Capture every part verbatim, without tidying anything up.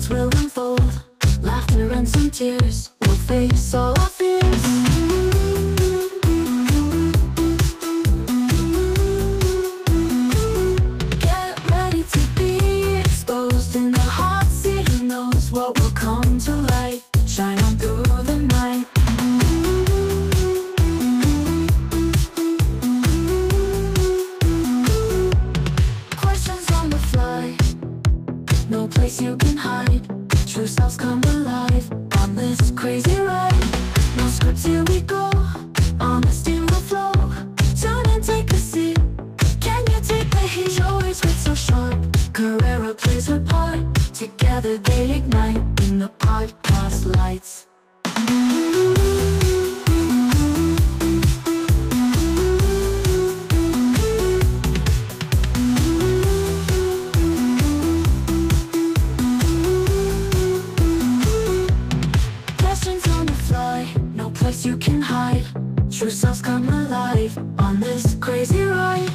Secrets will unfold, laughter and some tears. We'll face all our fears. Get ready to be exposed in the hot seat. Who knows what will come to light? Shine on through the night. Questions on the fly, no place you can hide. True selves come alive on this crazy ride. No scripts, here we go. Honesty will flow. Turn and take a seat. Can you take the heat? Your words wit so sharp. Carrera plays her part. Together they ignite in the podcast lights. Questions on the fly, no place you can hide. True selves come alive on this crazy ride.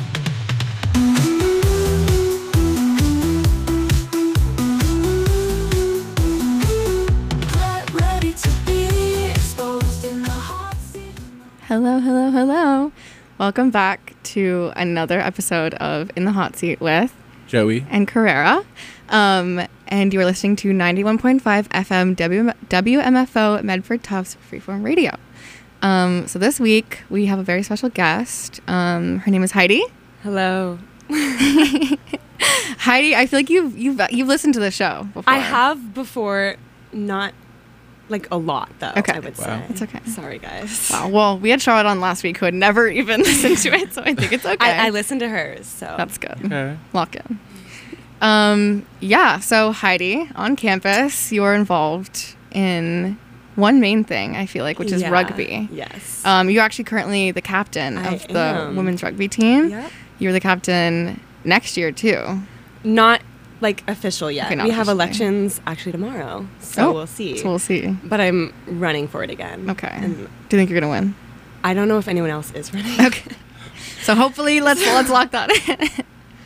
Get ready to be exposed in the hot seat. Hello, hello, hello. Welcome back to another episode of In the Hot Seat with Joey. and Carrera. Um, and you are listening to ninety-one point five F M w- W M F O Medford Tufts Freeform Radio. Um, so this week we have a very special guest. Um, her name is Heidi. Hello. Heidi, I feel like you've you've you've listened to the show before. I have before, not like a lot though. Okay. I would Wow. say. It's okay. Sorry, guys. Wow. Well, we had Charlotte on last week who had never even listened to it, so I think it's okay. I, I listened to hers, so That's good. Okay. Lock in. Um, yeah, so Heidi, on campus, you're involved in one main thing, I feel like, which is Yeah. rugby. Yes. Um, you're actually currently the captain I of the am. women's rugby team. Yep. You're the captain next year, too. Not like official yet. Okay, not we have officially. elections actually tomorrow, so Oh, we'll see. So we'll see. But I'm running for it again. Okay. And Do you think you're going to win? I don't know if anyone else is running. Okay. So hopefully, let's let's lock that in.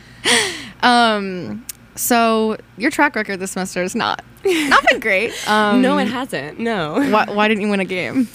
um, so your track record this semester is not not been great. Um, no, it hasn't. No. Why, why didn't you win a game?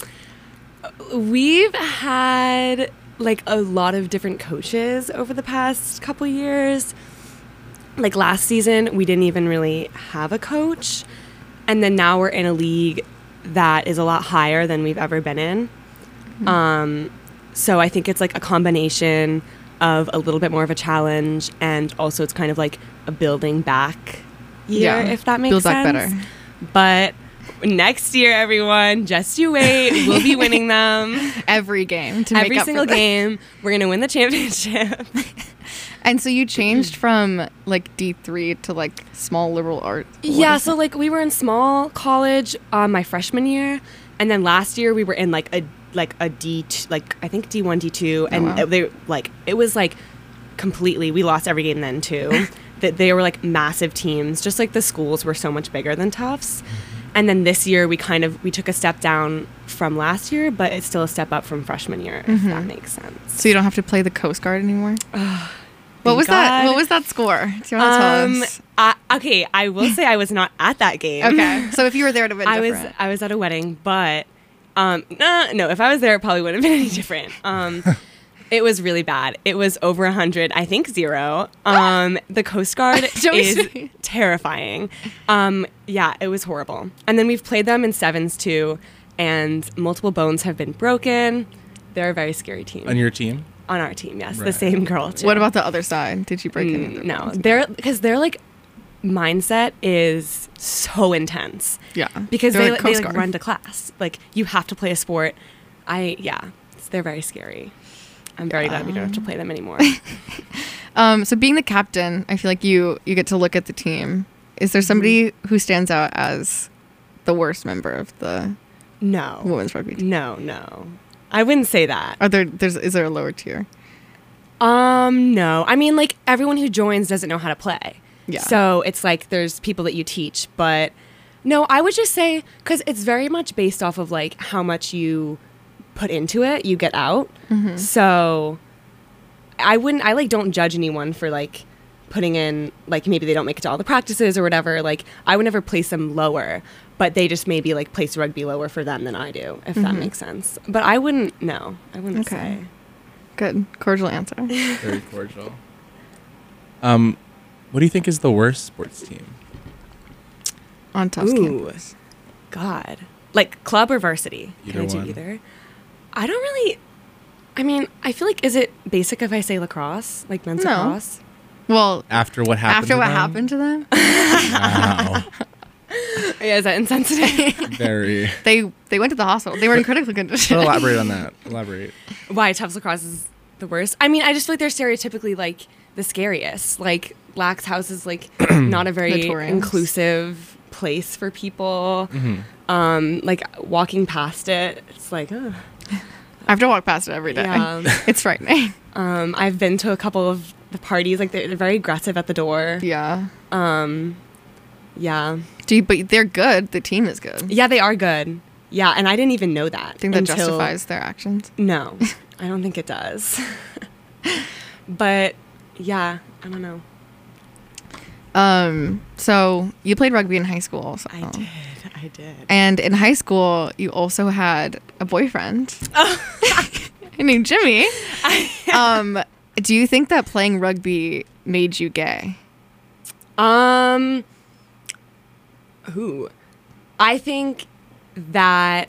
We've had like a lot of different coaches over the past couple years. Like last season, we didn't even really have a coach. And then now we're in a league that is a lot higher than we've ever been in. Hmm. Um, so I think it's like a combination of a little bit more of a challenge, and also it's kind of like a building back year, Yeah. if that makes Build back sense. better. But next year, everyone, just you wait. We'll be winning them. Every game to make Every up single for that. game, we're gonna win the championship. And so you changed from like D three to like small liberal art. What Yeah, is so it? like we were in small college um, my freshman year, and then last year we were in like a like a D t- like I think D one D two, and wow. it- they like it was like completely. We lost every game then too. That they were like massive teams, just like the schools were so much bigger than Tufts. And then this year we kind of we took a step down from last year, but it's still a step up from freshman year, if that makes sense. So you don't have to play the Coast Guard anymore. What Thank was that? God. What was that score? Do you want to tell Um, us? I, okay, I will say I was not at that game. Okay, so if you were there, it would have I been was different. I was at a wedding, but um, no, no, if I was there, it probably wouldn't have been any different. Um, it was really bad. It was over a hundred, I think zero. Um, the Coast Guard Joey's- is terrifying. Um, yeah, it was horrible. And then we've played them in sevens too, and multiple bones have been broken. They're a very scary team. On your team? On our team, yes, the Right. same girl too. What about the other side? Did you break any of Mm, their no, bones? they're because their like mindset is so intense. Yeah, Because They're they, like they Coast like Guard. run to class. Like you have to play a sport. I yeah, it's, they're very scary. I'm very glad we don't have to play them anymore. Um, so being the captain, I feel like you you get to look at the team. Is there somebody Mm-hmm. who stands out as the worst member of the No, women's rugby team? no, no. I wouldn't say that. Are there? There's is there a lower tier? Um, no. I mean, like everyone who joins doesn't know how to play. Yeah. So it's like there's people that you teach, but no, I would just say because it's very much based off of like how much you put into it, you get out. Mm-hmm. So I wouldn't. I like don't judge anyone for like putting in, like, maybe they don't make it to all the practices or whatever, like, I would never place them lower, but they just maybe, like, place rugby lower for them than I do, if mm-hmm. that makes sense. But I wouldn't, no, I wouldn't okay. say. Good. Cordial answer. Very cordial. Um, what do you think is the worst sports team? On Tufts campus. God. Like, club or varsity? Either Can I do one. either? I don't really... I mean, I feel like, is it basic if I say lacrosse? Like men's No. lacrosse? Well, after what happened After to what them? happened to them? Wow. Yeah, is that insensitive? Very. they they went to the hospital. They were in critical condition. But elaborate on that. Elaborate. Why Tufts lacrosse is the worst? I mean, I just feel like they're stereotypically, like, the scariest. Like, Lax House is, like, not a very Notorious. inclusive place for people. Mm-hmm. Um, like, walking past it, it's like, ugh. I have to walk past it every day. Yeah. It's frightening. Um, I've been to a couple of the parties. Like, they're, they're very aggressive at the door. Yeah. Um, yeah. Do you, but they're good. The team is good. Yeah, they are good. Yeah, and I didn't even know that. I think that until- justifies their actions. No, I don't think it does. But, yeah, I don't know. Um. So you played rugby in high school. Also. I did. I did. And in high school, you also had a boyfriend named Jimmy. um. Do you think that playing rugby made you gay? Um, who? I think that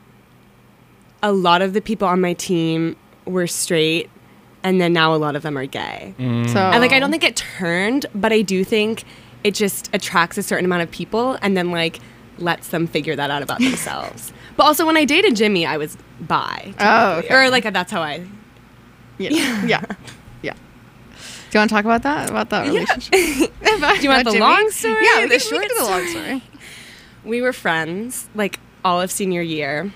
a lot of the people on my team were straight, and then now a lot of them are gay. Mm. So And, like, I don't think it turned, but I do think it just attracts a certain amount of people and then, like, lets them figure that out about themselves. But also, when I dated Jimmy, I was bi. Oh, technically. okay. Or, like, that's how I... Yeah. Yeah. Yeah. Yeah. Do you want to talk about that? About that relationship? Do you want the long story? Yeah, the we can, short we can do the long story? story. We were friends, like, all of senior year.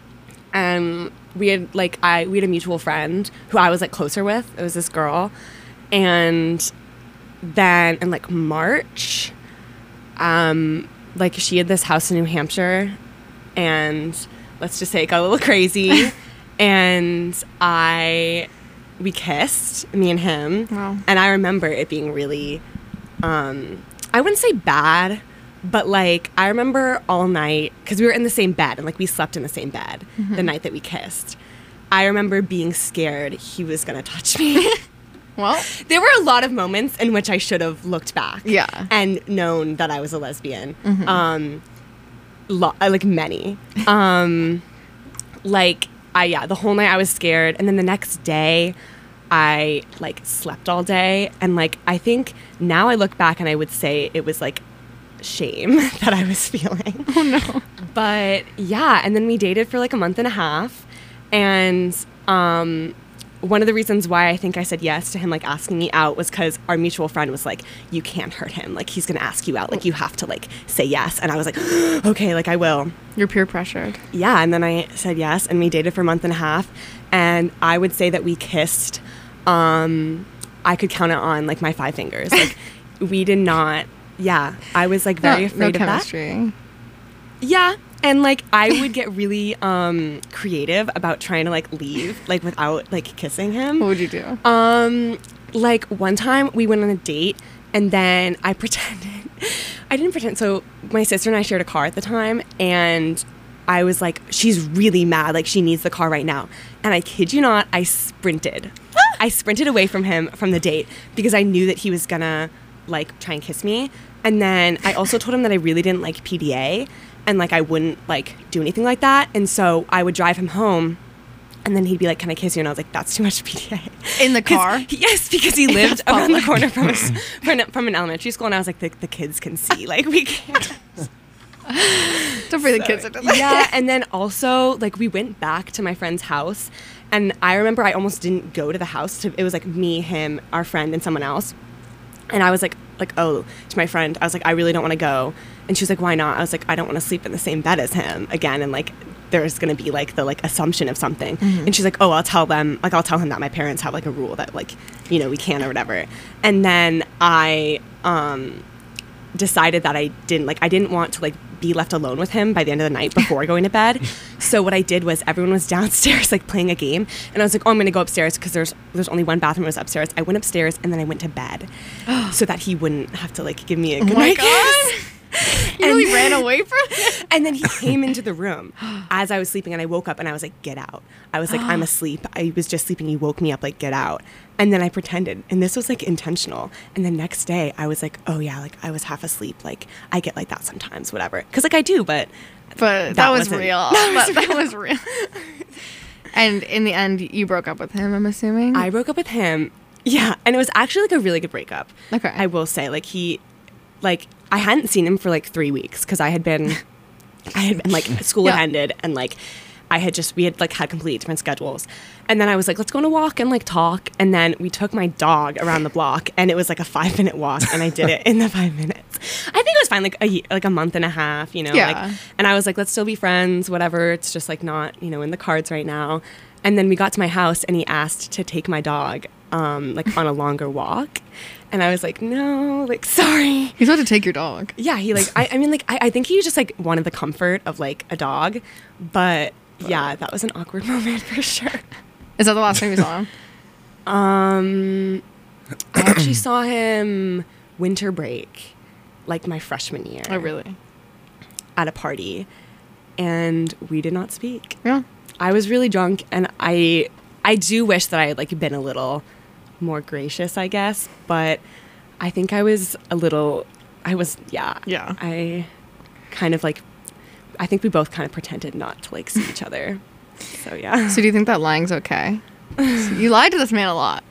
And we had, like, I we had a mutual friend who I was, like, closer with. It was this girl. And then in, like, March, um, like, she had this house in New Hampshire. And let's just say it got a little crazy. And I... we kissed, me and him. Wow. And I remember it being really, um, I wouldn't say bad, but, like, I remember all night, because we were in the same bed, and, like, we slept in the same bed Mm-hmm. the night that we kissed. I remember being scared he was going to touch me. Well, There were a lot of moments in which I should have looked back. Yeah. And known that I was a lesbian. Mhm. Um, lo- like, many. Um, like... I, yeah, the whole night I was scared. And then the next day, I, like, slept all day. And, like, I think now I look back and I would say it was, like, shame that I was feeling. oh no. But, yeah, and then we dated for, like, a month and a half. And um, one of the reasons why I think I said yes to him, like, asking me out was because our mutual friend was like, you can't hurt him. Like, he's going to ask you out. Like, you have to, like, say yes. And I was like, okay, like, I will. You're peer pressured. Yeah, and then I said yes, and we dated for a month and a half, and I would say that we kissed, um, I could count it on, like, my five fingers. Like, we did not, yeah, I was, like, very no, afraid no of chemistry. that. Yeah, and, like, I would get really um, creative about trying to, like, leave, like, without, like, kissing him. What would you do? Um, like, one time we went on a date, and then I pretended, I didn't pretend, so my sister and I shared a car at the time, and I was like, she's really mad, like, she needs the car right now. And I kid you not, I sprinted. I sprinted away from him from the date, because I knew that he was gonna, like, try and kiss me. And then I also told him that I really didn't like P D A, and, like, I wouldn't, like, do anything like that. And so I would drive him home, and then he'd be like, can I kiss you? And I was like, that's too much P D A. In the 'Cause car? he- yes, because he lived Yeah, around the public. corner from us, from, an, from an elementary school. And I was like, the, the kids can see. Like, we can't. Don't bring the kids into that. Yeah, and then also, like, we went back to my friend's house. And I remember I almost didn't go to the house. To, it was, like, me, him, our friend, and someone else. And I was like, like, oh, to my friend, I was like, I really don't want to go. And she was like, why not? I was like, I don't want to sleep in the same bed as him again. And, like, there's going to be, like, the, like, assumption of something. Mm-hmm. And she's like, oh, I'll tell them, like, I'll tell him that my parents have, like, a rule that, like, you know, we can or whatever. And then I, um, decided that I didn't like I didn't want to like be left alone with him by the end of the night before going to bed. So what I did was everyone was downstairs like playing a game, and I was like, oh, I'm gonna go upstairs because there's there's only one bathroom that was upstairs. I went upstairs and then I went to bed so that he wouldn't have to like give me a good Oh my night God. kiss. You really ran away from it? And then he came into the room as I was sleeping, and I woke up and I was like, get out. I was like, I'm asleep. I was just sleeping. You woke me up, like, get out. And then I pretended, and this was like intentional. And the next day I was like, oh yeah, like I was half asleep. Like I get like that sometimes, whatever. Cause like I do, but But that, That was wasn't- real. that was That, that was real. And in the end, you broke up with him, I'm assuming? I broke up with him. Yeah. And it was actually like a really good breakup. Okay. I will say, like he, like I hadn't seen him for like three weeks because I had been, I had been like school Yeah. had ended, and like I had just, we had like had completely different schedules. And then I was like, let's go on a walk and like talk. And then we took my dog around the block, and it was like a five minute walk, and I did it in the five minutes. I think it was fine, like a, ye- like a month and a half, you know? Yeah. Like, and I was like, let's still be friends, whatever. It's just like not, you know, in the cards right now. And then we got to my house, and he asked to take my dog um, like on a longer walk. And I was like, no, like, sorry. He's about to take your dog. Yeah, he like, I, I mean, like, I, I think he just like wanted the comfort of like a dog. But yeah, that was an awkward moment for sure. Is that the last time you saw him? Um, I actually saw him winter break, like my freshman year. Oh, really? At a party. And we did not speak. Yeah. I was really drunk, and I I do wish that I had like been a little more gracious, I guess, but I think I was a little I was yeah. Yeah. I kind of like I think we both kind of pretended not to like see each other. So yeah. So do you think that lying's okay? You lied to this man a lot.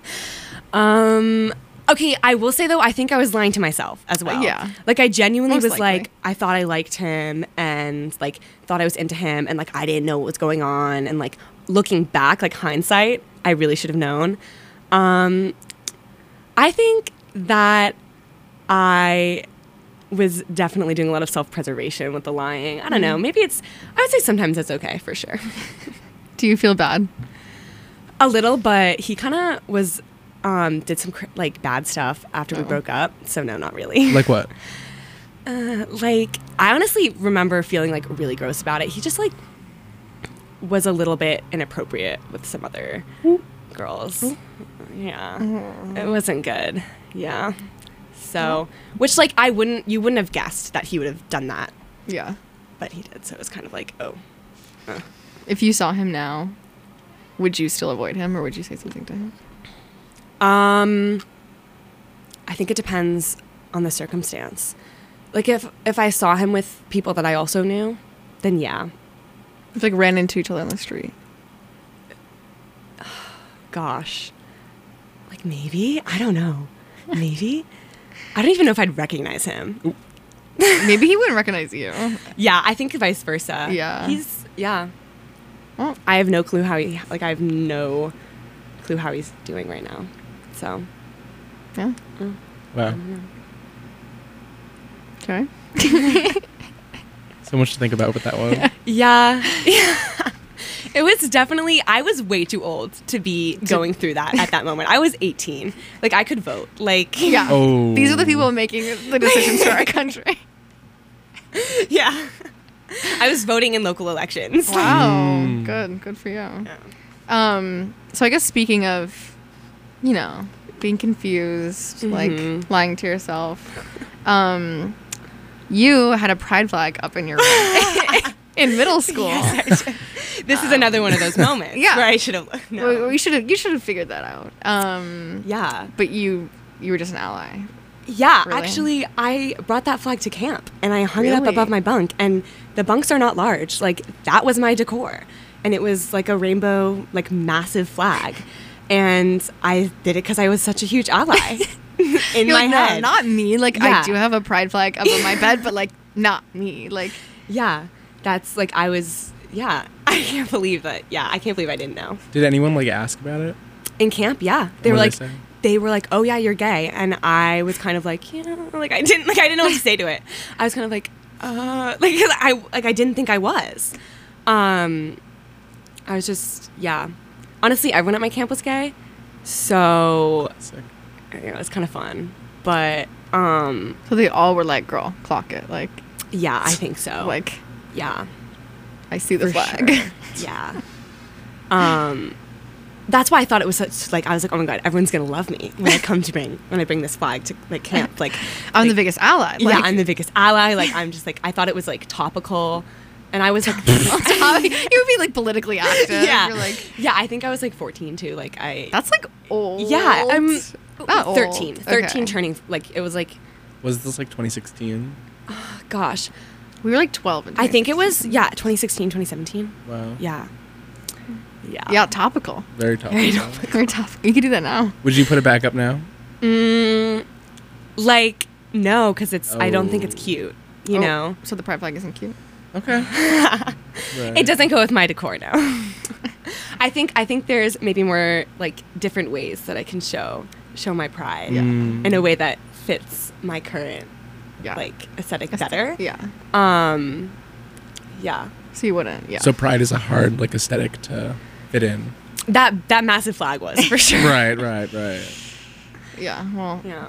Um okay, I will say though, I think I was lying to myself as well. Yeah. Like I genuinely Most was likely. like, I thought I liked him and like thought I was into him, and like I didn't know what was going on, and like looking back, like hindsight, I really should have known. Um I think that I was definitely doing a lot of self-preservation with the lying. I don't know. Maybe it's, I would say sometimes it's okay for sure. Do you feel bad? A little, but he kind of was, um, did some cr- like bad stuff after we Oh. broke up. So no, not really. Like what? Uh, like, I honestly remember feeling like really gross about it. He just like was a little bit inappropriate with some other girls. Yeah. It wasn't good. Yeah. So, which like I wouldn't, you wouldn't have guessed that he would have done that, Yeah. but he did. So it was kind of like, oh. uh. If you saw him now, would you still avoid him, or would you say something to him? Um, I think it depends on the circumstance. Like if if I saw him with people that I also knew, then yeah. If like ran into each other on the street. Gosh. Like maybe? I don't know. Maybe? I don't even know if I'd recognize him. Maybe he wouldn't recognize you. Yeah, I think vice versa. Yeah. He's yeah. Oh. I have no clue how he like I have no clue how he's doing right now. So Yeah. Wow. Okay. So much to think about with that one. yeah. Yeah. It was definitely, I was way too old to be going through that at that moment. I was eighteen. Like, I could vote. Like, Yeah. Oh. These are the people making the decisions for our country. yeah. I was voting in local elections. Wow. Mm. Good. Good for you. Um, so I guess speaking of, you know, being confused, Mhm. like lying to yourself, um, you had a pride flag up in your room in middle school. Yes, I- this is another one of those moments Yeah. where I should have. No. Well, we should have. You should have figured that out. Um, yeah. but you you were just an ally. Yeah, Really? actually, I brought that flag to camp and I hung it up Really? above my bunk. And the bunks are not large. Like, that was my decor. And it was like a rainbow, like massive flag. And I did it because I was such a huge ally in You're my like, no, head. not me. Like Yeah. I do have a pride flag up on my bed, but like not me. Like Yeah, that's like, I was, yeah. I can't believe that. Yeah, I can't believe I didn't know. Did anyone like ask about it? In camp, yeah. They What were did like, they say? they were like, oh yeah, you're gay. And I was kind of like, yeah, like I didn't, like I didn't know what to say to it. I was kind of like, uh, like, 'cause I, like I didn't think I was. Um, I was just, yeah. Honestly, everyone at my camp was gay. So, Sick. you know, it was kind of fun. But Um, So they all were like, girl, clock it. Like, yeah, I think so. like yeah, I see the for flag. sure. Yeah. Um, that's why I thought it was such, like, I was like, oh my God, everyone's going to love me when I come to bring, when I bring this flag to, like, camp. Like, I'm the like, biggest ally. yeah, Like, I'm the biggest ally. Like, I'm just like, I thought it was like topical. And I was like, you would be like politically active. yeah. You're like, yeah, I think I was like fourteen too. Like, I, that's like old. yeah, I'm Not old. thirteen. thirteen Okay. turning, like, it was like, Was this like twenty sixteen? gosh, We were like twelve. In I think it was, yeah, twenty sixteen, twenty seventeen. Wow. Yeah. Yeah. Yeah, topical. Very tough. Very tough. You could do that now. Would you put it back up now? Mm, like, no, because it's, I don't think it's Oh. cute, you Oh, know? So the pride flag isn't cute. Okay. It doesn't go with my decor now. I think I think there's maybe more like different ways that I can show show my pride Mm. in a way that fits my current Yeah. like aesthetic better. Yeah. Um yeah. So you wouldn't. Yeah. So pride is a hard like aesthetic to fit in. That that massive flag was for sure. Right, right, right. yeah. Well. Yeah.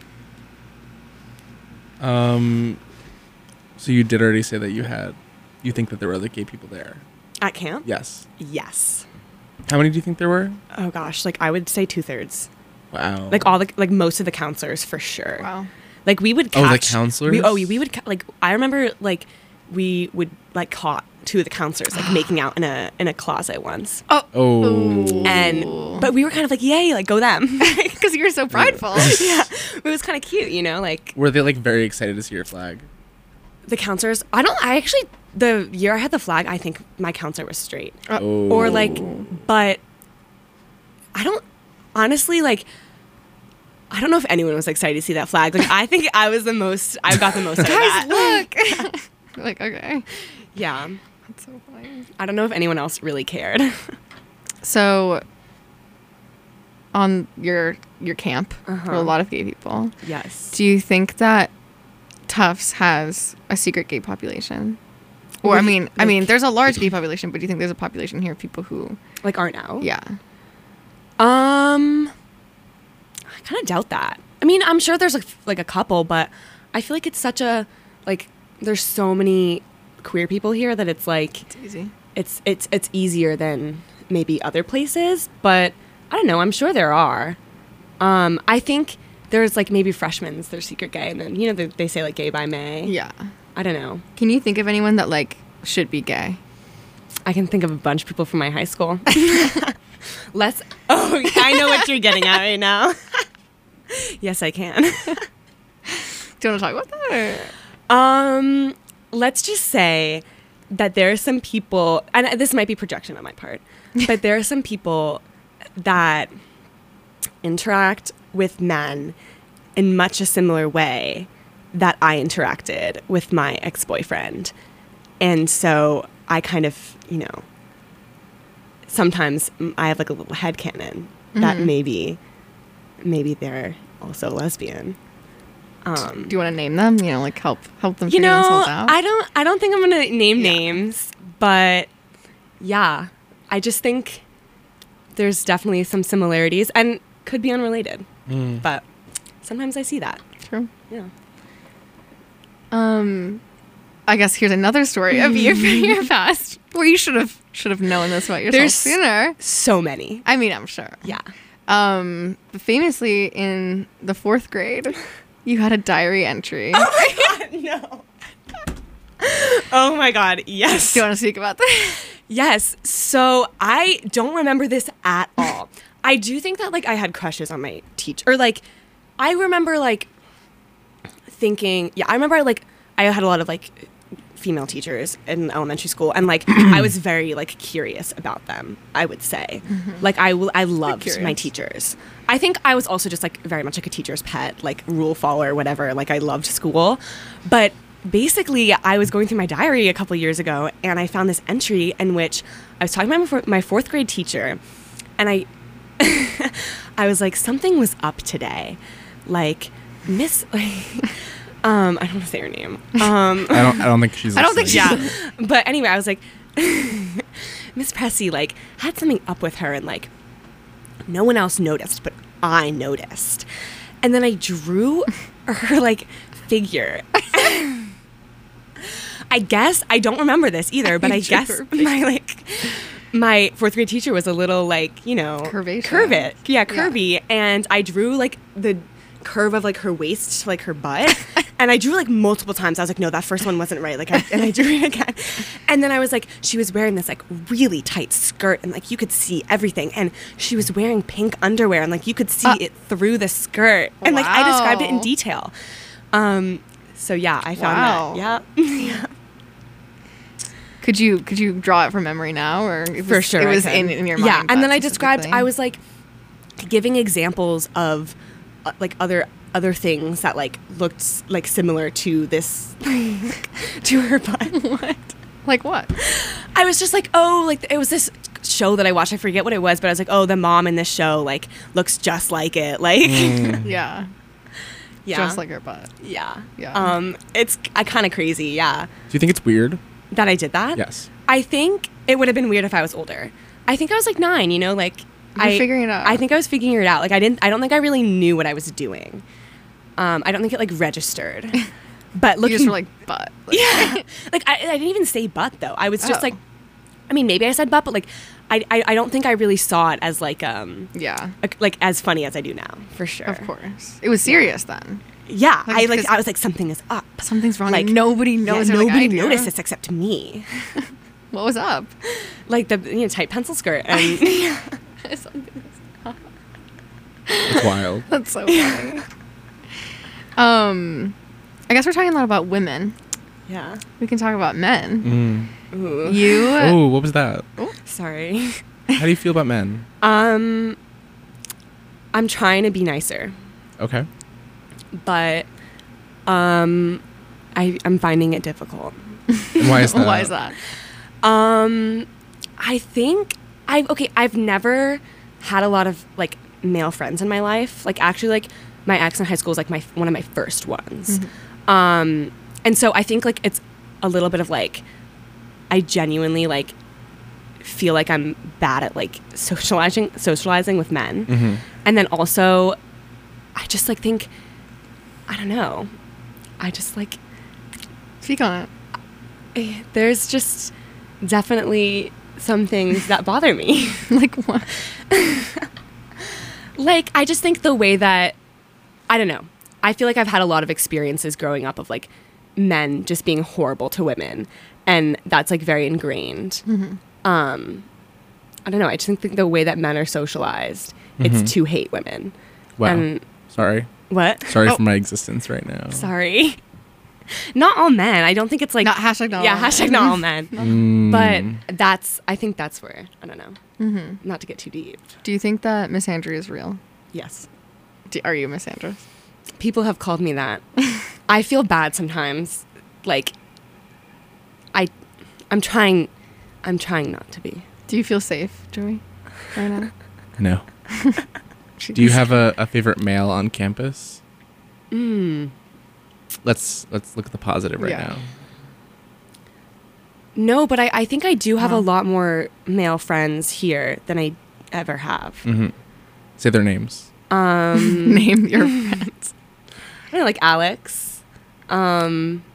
Um so you did already say that you had you think that there were other gay people there. At camp? Yes. Yes. How many do you think there were? Oh gosh, like I would say two thirds. Wow. Like all the like most of the counselors for sure. Wow. Like we would Oh, the catch, counselors? We, oh, we would ca- like. I remember like we would like caught two of the counselors like making out in a in a closet once, Oh. Oh. and but we were kind of like, yay, like go them. Because you're so prideful. Yeah, it was kind of cute, you know. Like Were they like very excited to see your flag? the counselors. I don't. I actually the year I had the flag, I think my counselor was straight, Oh. or like, but I don't honestly like. I don't know if anyone was excited to see that flag. Like I think I was the most. I got the most. out of Guys, that. look. Like, okay. Yeah. That's so funny. I don't know if anyone else really cared. So, on your your camp, there were Uh-huh. a lot of gay people. Yes. Do you think that Tufts has a secret gay population? Or What I do you- mean, I mean, like- there's a large gay population, but do you think there's a population here of people who, Like aren't out? yeah, Um, I kind of doubt that. I mean, I'm sure there's like like a couple, but I feel like it's such a like there's so many queer people here that it's like it's easy. it's it's it's easier than maybe other places. But I don't know. I'm sure there are. Um, I think there's like maybe freshmen, they're secret gay, and then you know they, they say like gay by May. Yeah. I don't know. Can you think of anyone that like should be gay? I can think of a bunch of people from my high school. Let's. Oh, I know what you're getting at right now. Yes, I can. Do you want to talk about that? Or? Um, let's just say that there are some people, and this might be projection on my part, but there are some people that interact with men in much a similar way that I interacted with my ex-boyfriend. And so I kind of, you know, sometimes mm, I have like a little headcanon that Mhm. maybe, maybe they're also lesbian. Um, Do you want to name them? You know, like help help them you figure know, themselves out. I don't. I don't think I'm gonna name Yeah. names, but yeah, I just think there's definitely some similarities and could be unrelated. Mm. But sometimes I see that. True. Yeah. Um, I guess here's another story of you from your past where you should have should have known this about yourself There's- sooner. So many. I mean, I'm sure. Yeah. Um, famously in the fourth grade, you had a diary entry. No. Oh my God. Yes. Do you want to speak about that? Yes. So I don't remember this at all. I do think that like I had crushes on my teacher, or like I remember like thinking. Yeah, I remember like I had a lot of like female teachers in elementary school, and like I was very like curious about them. I would say, like I will. I loved my curious. teachers. I think I was also just like very much like a teacher's pet, like rule follower, whatever. Like I loved school, but basically I was going through my diary a couple years ago, and I found this entry in which I was talking to my, four- my fourth grade teacher, and I I was like, something was up today, like Miss um I don't want to say her name, um I don't. I don't think she's. I don't think listening. yeah, but anyway, I was like, Miss Pressy like had something up with her, and like no one else noticed, but I noticed. And then I drew her like figure. I guess I don't remember this either, but I, I guess drew her my like my fourth grade teacher was a little like, you know, Curvaceous. curvy. Yeah, Yeah. curvy. And I drew like the curve of like her waist to like her butt. And I drew like multiple times. I was like, no, that first one wasn't right. Like, I, and I drew it again. And then I was like, she was wearing this like really tight skirt, and like you could see everything. And she was wearing pink underwear, and like you could see Uh, it through the skirt. And like I described it in Wow. detail. Um, so yeah, I found Wow. that. Yeah, yeah. Could you could you draw it from memory now, or it For was, sure, it I was could. in, in your mind? Yeah, and then but I described. specifically? I was like giving examples of uh, like other other things that like looked s- like similar to this to her butt. what? Like what? I was just like, oh, like it was this show that I watched. I forget what it was, but I was like, oh, the mom in this show like looks just like it. Like, Mm. Yeah, yeah, just like her butt. yeah, Yeah. Um, it's uh, kind of crazy. Yeah, Do you think it's weird? that I did that. Yes. I think it would have been weird if I was older. I think I was like nine. You know, like You're I figuring it out. I think I was figuring it out. Like I didn't. I don't think I really knew what I was doing. Um, I don't think it like registered. But You looking, just were like butt. Like, yeah, like I, I didn't even say butt though. I was just Oh. like, I mean, maybe I said butt, but like, I, I, I don't think I really saw it as like um yeah, like, like as funny as I do now, for sure. of course. It was serious then. Yeah, Like, I like because- I was like something is up. Something's wrong. Like Like nobody knows. Yeah, You're nobody like, I do. noticed this except me. What was up? Like the you know tight pencil skirt and It's wild. That's so funny. um, I guess we're talking a lot about women. yeah. We can talk about men. Mm. Ooh. You. Oh, what was that? Sorry. How do you feel about men? Um, I'm trying to be nicer, Okay. but um, I I'm finding it difficult. And why is that? Why is that? Um, I think I've okay. I've never had a lot of like male friends in my life. Like actually, like my ex in high school was like my one of my first ones. Um, and so I think like it's a little bit of like I genuinely like feel like I'm bad at like socializing socializing with men, Mm-hmm. and then also I just like think I don't know. I just like Speak on it. eh, there's just definitely some things that bother me. Like what? Like, I just think the way that, I don't know. I feel like I've had a lot of experiences growing up of like men just being horrible to women. And that's like very ingrained. Um, I don't know. I just think the way that men are socialized, Mhm. it's to hate women. Wow. And Sorry. what? Sorry Oh, for my existence right now. sorry. Not all men. I don't think it's like. Not hashtag not Yeah, all men. hashtag not all men. Mm. But that's, I think that's where, I don't know. Mm-hmm. Not to get too deep. Do you think that Miss Andrew is real? Yes. Do, are you Miss Andrew? People have called me that. I feel bad sometimes. Like I I'm trying I'm trying not to be. Do you feel safe, Joey? Right now? No. Do you have a, a favorite male on campus? Mm. Let's let's look at the positive right Yeah. now. No, but I, I think I do have Wow. a lot more male friends here than I ever have. Mm-hmm. Say their names. Um Name your friends. I don't know, like Alex. Um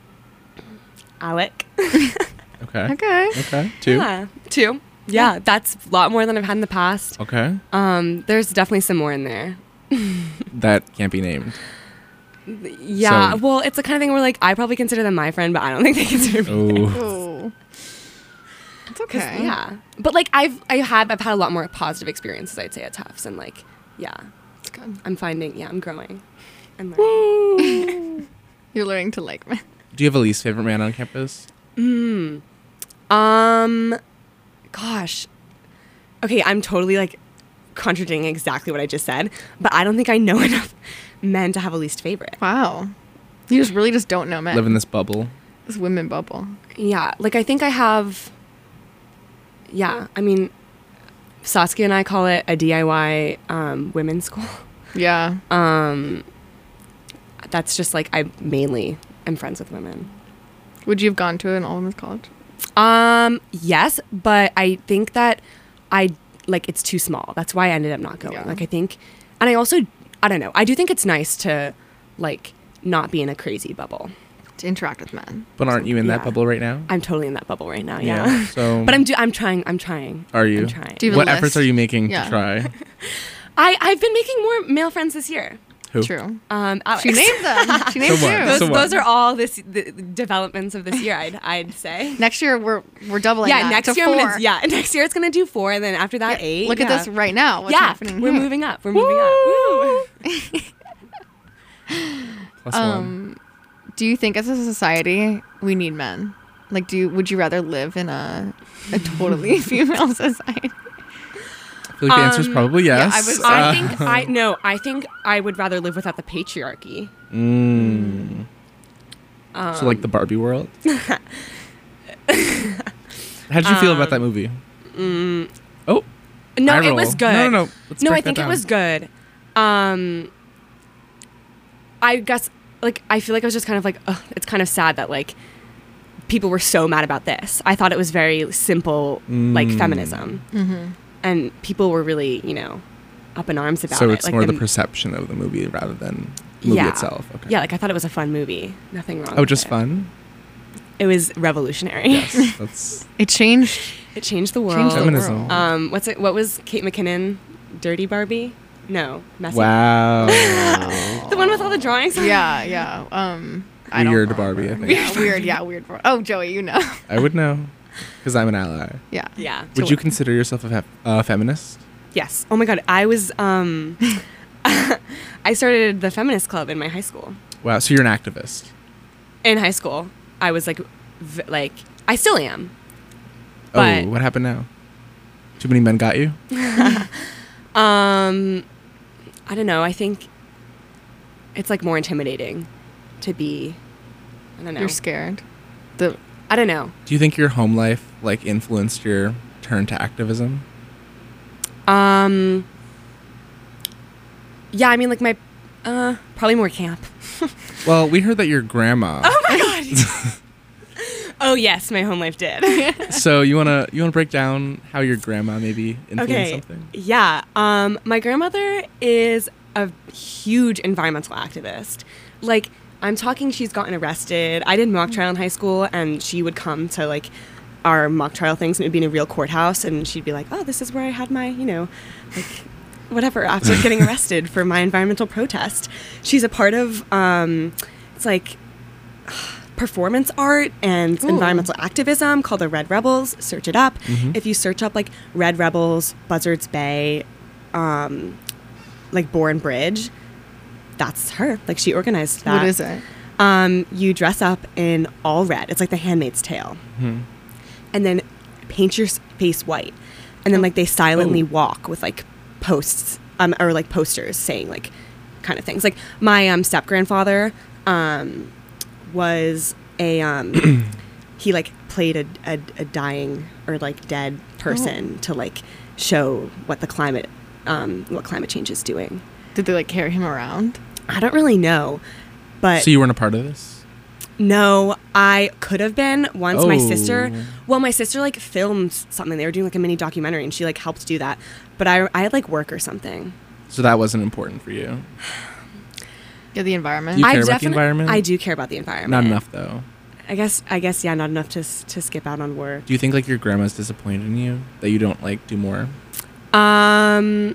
Alec. Okay. Okay. Okay. Two. Yeah. Two. Yeah, that's a lot more than I've had in the past. Okay. Um, there's definitely some more in there. That can't be named. Yeah, So- well, it's the kind of thing where like I probably consider them my friend, but I don't think they consider me. theirs. Oh. Oh. It's 'Cause, okay. Yeah, but like I've I have I've had a lot more positive experiences, I'd say, at Tufts, and like yeah, It's good. I'm finding yeah I'm growing. I'm learning. You're learning to like men. Do you have a least favorite man on campus? Mm. Um, gosh. Okay, I'm totally like contradicting exactly what I just said, but I don't think I know enough men to have a least favorite. Wow. You just really just don't know men. Live in this bubble. This women bubble. Yeah, like I think I have. Yeah, I mean, Saskia and I call it a D I Y um, women's school. Yeah. Um, that's just like I mainly am friends with women. Would you have gone to an all women's college? Um, yes, but I think that I like it's too small. That's why I ended up not going. Yeah. Like I think, and I also I don't know. I do think it's nice to like not be in a crazy bubble. To interact with men. But aren't you in that Yeah. bubble right now? I'm totally in that bubble right now. Yeah. So, But I'm do- I'm trying. I'm trying. are you? I'm trying. Do you have a What efforts list? are you making Yeah. to try? I I've been making more male friends this year. Who? True. Um, Alex. She named them. She named So what? you. those, So what? those are all this the developments of this year. I'd I'd say. Next year we're we're doubling. Yeah, that next to year four. I'm gonna yeah next year it's gonna do four, and then after that Yeah, eight. Look yeah. at this right now. What's yeah, happening we're here? moving up. We're moving up. Woo! Plus one. Um, do you think as a society we need men? Like, do you, would you rather live in a a totally female society? I feel like the answer is um, probably yeah, yes. I was- I Uh, think I no. I think I would rather live without the patriarchy. Mm. Um, So like the Barbie world. How did you feel about that movie? Mm, Oh, no, eye it roll. was good. No, no, no. Let's No, break I think that it down. was good. Um, I guess like I feel like I was just kind of like, ugh, it's kind of sad that like people were so mad about this. I thought it was very simple, like Mm. feminism, Mm-hmm. and people were really, you know, up in arms about So it. it's like more the the- perception of the movie rather than the movie Yeah. itself. Okay. Yeah, like I thought it was a fun movie. Nothing wrong. Oh, with just it. fun. It was revolutionary. Yes, that's It changed. It changed the world. Changed the feminism. world. Um, what's it? What was Kate McKinnon? Dirty Barbie? No, messy. wow. The one with all the drawings. Yeah, yeah. Um, I don't Weird Barbie, I remember. think. Yeah, weird. Yeah, weird. Bar- Oh, Joey, you know. I would know because I'm an ally. Yeah. Yeah. Would you consider yourself a fe- uh, feminist? Yes. Oh my God. I was. Um, I started the feminist club in my high school. Wow. So you're an activist. In high school, I was like, v- like I still am. Oh, But- what happened now? Too many men got you? Um, I don't know. I think it's like more intimidating to be. I don't know. You're scared. The I don't know. Do you think your home life like influenced your turn to activism? Um. Yeah, I mean, like my, uh, probably more camp. Well, we heard that your grandma. Oh my God. Oh yes, my home life did. So you wanna you wanna break down how your grandma maybe influenced Okay. something? Yeah. Um, my grandmother is a huge environmental activist. Like, I'm talking, she's gotten arrested. I did mock trial in high school, and she would come to like our mock trial things, and it would be in a real courthouse, and she'd be like, "Oh, this is where I had my, you know, like." Whatever, after getting arrested for my environmental protest. She's a part of, um, it's like performance art and Ooh. environmental activism called the Red Rebels. Search it up. Mhm. If you search up like Red Rebels, Buzzards Bay, um, like Bourne Bridge, that's her. Like she organized that. what is it? Um, you dress up in all red. It's like The Handmaid's Tale. Hmm. And then paint your s- face white. And then like they silently Oh. walk with like posts um, or like posters saying like kind of things. Like my um, step grandfather um, was a um, he like played a, a, a dying or like dead person to like show what the climate um, what climate change is doing. Did they like carry him around? I don't really know, but So you weren't a part of this? no, I could have been once my sister. Oh. Well, my sister like filmed something. They were doing like a mini documentary, and she like helped do that. But I, I had like work or something. So that wasn't important for you. Yeah, the environment. You I care about the definite- environment? I do care about the environment. Not enough though. I guess. I guess. Yeah, not enough to s- to skip out on work. Do you think like your grandma's disappointed in you that you don't like do more? Um.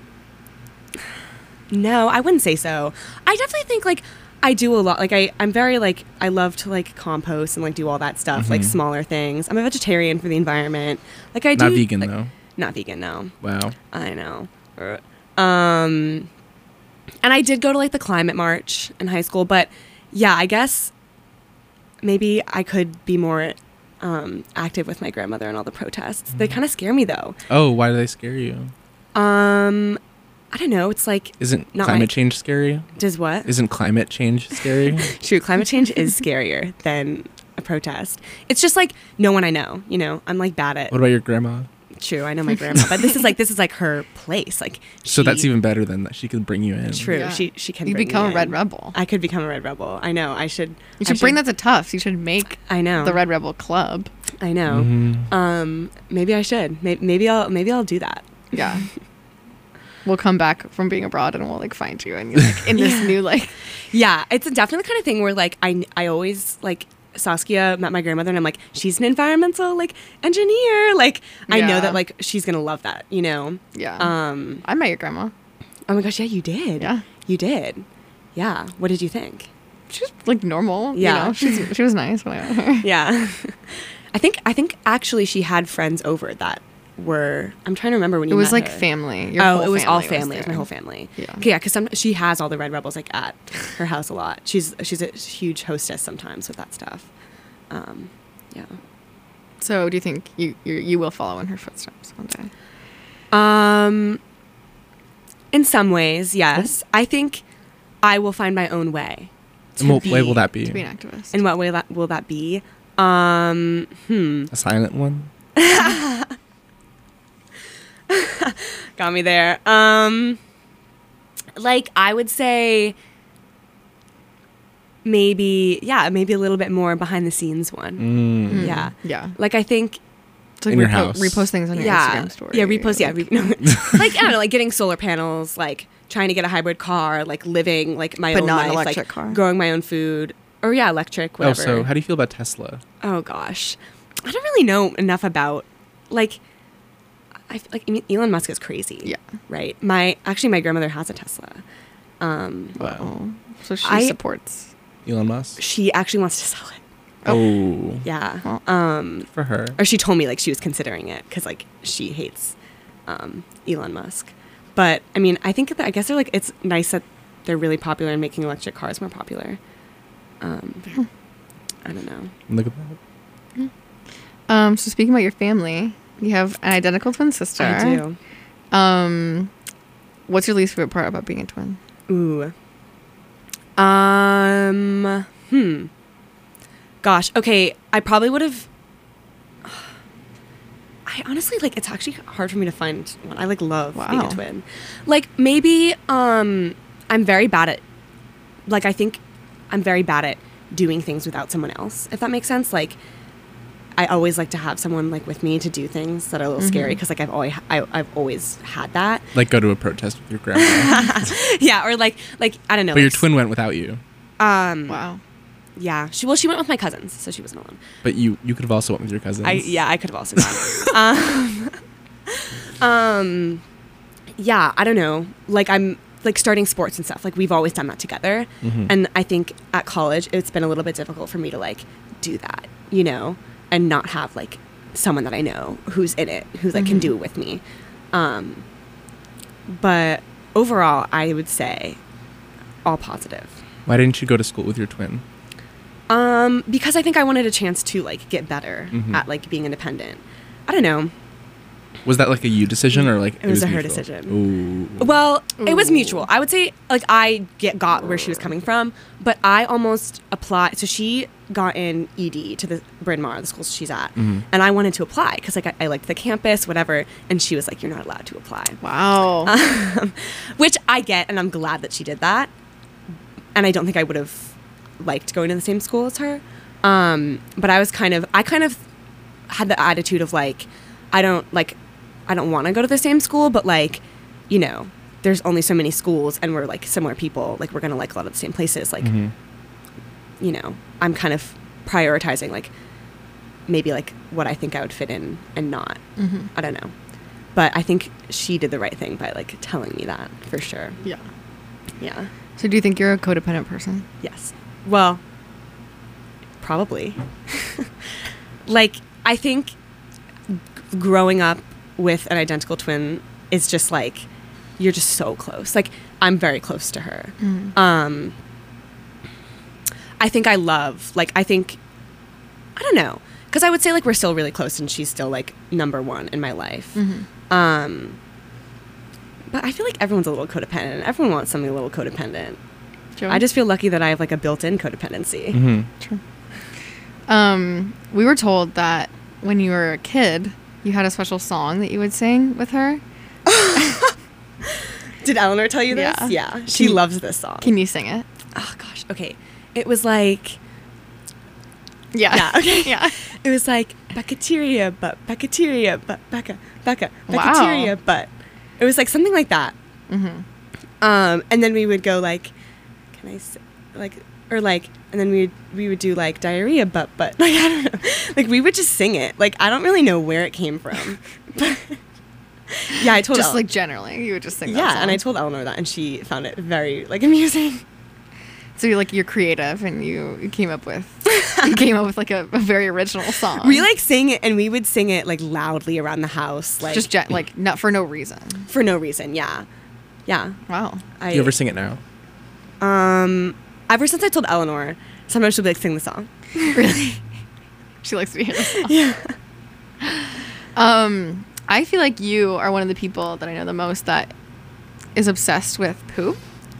No, I wouldn't say so. I definitely think like I do a lot. Like I, I'm very like I love to like compost and like do all that stuff, like Mhm. smaller things. I'm a vegetarian for the environment. Like I do. Not vegan like- though. Not vegan. No. Wow. I know. Um, and I did go to like the climate march in high school, but yeah, I guess maybe I could be more um, active with my grandmother and all the protests. They kind of scare me though. Oh, why do they scare you? Um, I don't know. It's like, Isn't Not climate my- change scary? does what? Isn't climate change scary? True. Climate change is scarier than a protest. It's just like no one I know, you know, I'm like bad at, What about your grandma? true. I know my grandma, but this is like, this is like her place. Like, So that's she- even better than that. She could bring you in. true. Yeah. She, she can You bring become me a red in. rebel. I could become a red rebel. I know. I should. You I should bring that to Tufts. You should make I know. the Red Rebel Club. I know. Mhm. Um, maybe I should. Maybe, maybe I'll. Maybe I'll do that. Yeah. we'll come back from being abroad and we'll like find you and you're like in this Yeah. new like Yeah, it's definitely the kind of thing where like I I always like Saskia met my grandmother and I'm like, she's an environmental like engineer. Like I know Yeah. that like she's gonna love that, you know? yeah. Um I met your grandma. oh my gosh, yeah, you did. Yeah. You did. Yeah. What did you think? She was like normal. Yeah. You know? She's, she was nice when I met her. Yeah. I think I think actually she had friends over that were I'm trying to remember when It you was met like her. family. Your Oh, whole it was all family family. It was my there. whole family. Yeah. Okay, yeah, because some she has all the Red Rebels like at her house a lot. She's she's a huge hostess sometimes with that stuff. Um, yeah. So do you think you, you you will follow in her footsteps one day? Um, in some ways, yes. I think I will find my own way. And what be- way will that be? To be an activist. In what way that, will that be? Um, hmm. A silent one? Got me there. Um, like I would say maybe, yeah, maybe a little bit more behind the scenes one. Mm. Mm. Yeah. Yeah. Like I think, So like In your repo- house. repost things on your yeah, Instagram story. yeah, repost, yeah, like- re- no, like I don't know, like getting solar panels, like trying to get a hybrid car, like living like my But own not an life, electric like car. growing my own food, or yeah, electric, Oh, whatever. so how do you feel about Tesla? Oh gosh, I don't really know enough about like. I feel like I mean, Elon Musk is crazy. Yeah. Right. My actually, my grandmother has a Tesla. Um, Wow. Oh, so she I- supports. Elon Musk? she actually wants to sell it. Oh. Yeah. Well. Um, For her. or she told me like she was considering it because like she hates um, Elon Musk. But I mean, I think that I guess they're like it's nice that they're really popular and making electric cars more popular. Um, I don't know. Look at that. Um. So speaking about your family, you have an identical twin sister. I do. Um, what's your least favorite part about being a twin? Ooh. Um. Hmm. Gosh. Okay. I probably would have. I honestly like. It's actually hard for me to find one. I like love being Wow. a twin. Like maybe. Um. I'm very bad at. Like I think, I'm very bad at doing things without someone else. If that makes sense. Like. I always like to have someone like with me to do things that are a little scary because like I've always I, I've always had that. Like go to a protest with your grandma. Yeah. Or like like I don't know. But your like, twin went without you. Um. Wow. Yeah, she well, she went with my cousins, so she wasn't alone. But you you could have also went with your cousins. I yeah, I could have also gone. um, um, yeah, I don't know. Like I'm like starting sports and stuff. Like we've always done that together, Mhm. and I think at college it's been a little bit difficult for me to like do that, you know, and not have like someone that I know who's in it, who's like can Mhm. do it with me. Um, but overall, I would say all positive. Why didn't you go to school with your twin? Um, because I think I wanted a chance to like get better Mhm. at like being independent. I don't know. Was that like a you decision or like It was a her mutual? decision. Ooh. Well, it was Ooh. mutual. I would say like I get got where she was coming from, but I almost applied. So she got in E D to the Bryn Mawr, the school she's at, Mhm. and I wanted to apply because like I, I liked the campus, whatever. And she was like, "You're not allowed to apply," Wow. um, which I get, and I'm glad that she did that. And I don't think I would have liked going to the same school as her. Um, but I was kind of, I kind of had the attitude of like, I don't like, I don't want to go to the same school, but like, you know, there's only so many schools and we're like similar people. Like we're going to like a lot of the same places. Like, Mhm. you know, I'm kind of prioritizing like maybe like what I think I would fit in and not. Mhm. I don't know. But I think she did the right thing by like telling me that for sure. Yeah. Yeah. So do you think you're a codependent person? Yes. Well, probably. Like, I think g- growing up with an identical twin is just like, you're just so close. Like, I'm very close to her. Mm. Um, I think I love, like, I think, I don't know. Because I would say, like, we're still really close and she's still, like, number one in my life. Mhm. Um, but I feel like everyone's a little codependent. Everyone wants something a little codependent. Joey? I just feel lucky that I have like a built-in codependency. Mhm. True. Um, we were told that when you were a kid, you had a special song that you would sing with her. Did Eleanor tell you this? Yeah. Yeah. She Can- loves this song. Can you sing it? Oh gosh. Okay. It was like Yeah. yeah, okay. Yeah. It was like bacteria but bacteria but Becca Becca Wow. bacteria but it was like something like that. Mm-hmm. Um, and then we would go like, can I say, like, or like, and then we would, we would do like diarrhea, but, but, like, I don't know. Like, we would just sing it. Like, I don't really know where it came from. Yeah, I told Just El- like generally, you would just sing that yeah, song. and I told Eleanor that, and she found it very, like, amusing. So you're like, you're creative and you, you came up with, you came up with like a, a very original song. We like sing it, and we would sing it like loudly around the house, like Just gen- like, not for no reason. for no reason. Yeah, yeah. Wow. I, Do you ever sing it now? Um, ever since I told Eleanor, sometimes she'll be like, sing the song. Really? She likes to hear the song. Yeah. Um, I feel like you are one of the people that I know the most that is obsessed with poop. um,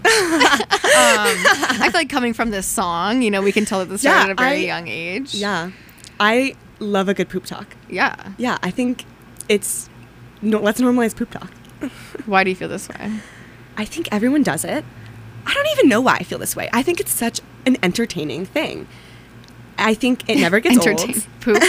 I feel like coming from this song, you know, we can tell that this started Yeah, at a very I- young age. Yeah, I love a good poop talk. Yeah. Yeah, I think it's no. Let's normalize poop talk. Why do you feel this way? I think everyone does it. I don't even know why I feel this way. I think it's such an entertaining thing. I think it never gets Entertain old. poop.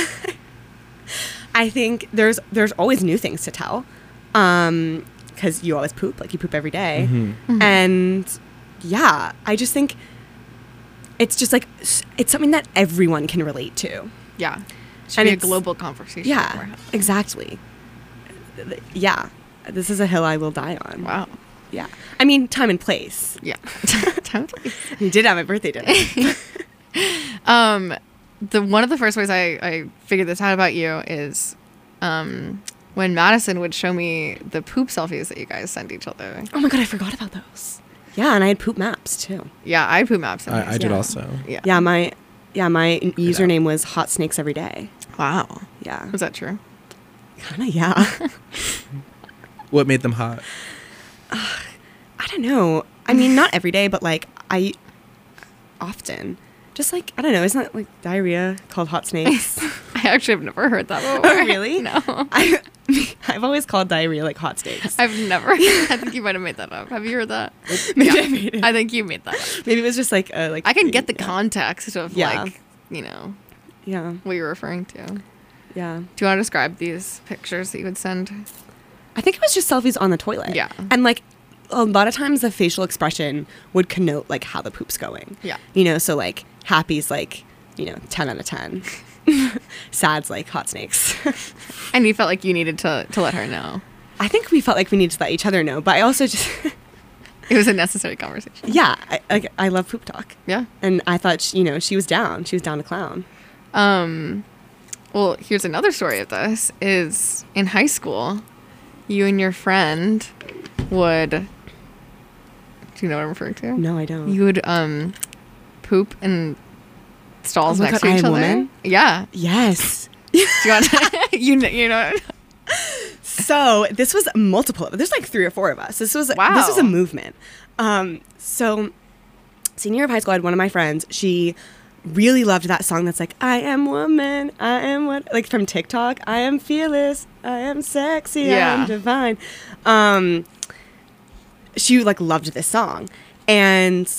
I think there's there's always new things to tell, um, because you always poop, like you poop every day. Mhm. And yeah, I just think it's just like s- it's something that everyone can relate to. Yeah. Should And be a it's- global conversation. Yeah, We're having. exactly. Th- Yeah, this is a hill I will die on. Wow. Yeah, I mean time and place. Yeah. Totally. You did have my birthday dinner. Um, the one of the first ways I, I figured this out about you is um, when Madison would show me the poop selfies that you guys send each other. Oh my god, I forgot about those. Yeah, and I had poop maps too. Yeah, I poop maps. I, I did Yeah. also. Yeah. Yeah, my yeah my username was hot snakes every day. Wow. Yeah, Was that true? kind of yeah. What made them hot? I don't know. I mean, not every day, but like I often. Just like I don't know. Isn't that like diarrhea called hot snakes? I actually have never heard that before. Oh, really? No. I I've always called diarrhea like hot snakes. I've never. I think you might have made that up. Have you heard that? Maybe Yeah. I made it. I think you made that up. Maybe it was just like uh, like I can get the yeah. context of Yeah. like, you know, Yeah, what you're referring to. Do yeah. you want to describe these pictures that you would send? I think it was just selfies on the toilet. Yeah. and like a lot of times the facial expression would connote like how the poop's going. Yeah. You know, so like happy's like you know ten out of ten. Sad's like hot snakes. And you felt like you needed to, to let her know. I think we felt like we needed to let each other know, but I also just It was a necessary conversation. yeah, I, I I love poop talk. Yeah. And I thought, she, you know, she was down. She was down to clown. Um, well, here's another story of this is in high school, you and your friend would, do you know what I'm referring to? No, I don't. You would um, poop in stalls Oh my next God, to I each Am other. Woman? Yeah. Yes. Do you want to, you, kn- you know, So this was multiple. There's like three or four of us. This was Wow. this was a movement. Um, so senior year of high school, I had one of my friends. She really loved that song that's like I am woman, I am what like from TikTok. I am fearless, I am sexy, I Yeah. am divine. Um, she like loved this song, and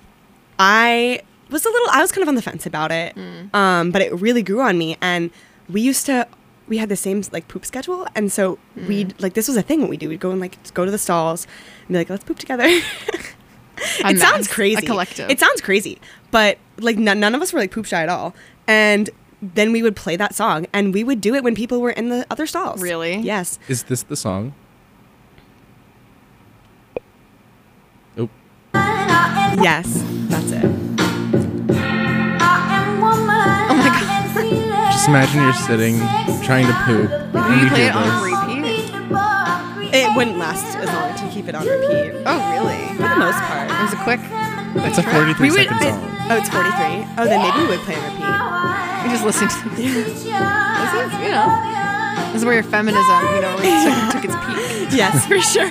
I was a little. I was kind of on the fence about it, um, but it really grew on me. And we used to. We had the same like poop schedule, and so we'd like this was a thing. What we do, we'd go and like go to the stalls and be like, "Let's poop together." A It mass, sounds crazy. a collective. It sounds crazy, but like none, none of us were like poop shy at all. And then we would play that song, and we would do it when people were in the other stalls. Really? Yes. Is this the song? Oh, Yes. That's it. Oh my God. just imagine you're sitting, trying to poop, Do and you you play hear it on this. repeat? It wouldn't last as long to keep it on repeat. Oh, really? For the most part. It was a quick. It's a forty-three We would. second it- song. oh, it's forty-three. Oh, then maybe we would play on repeat. You just listened to this. This is, you know, this is where your feminism, you know, really took, took its peak. Yes, for sure.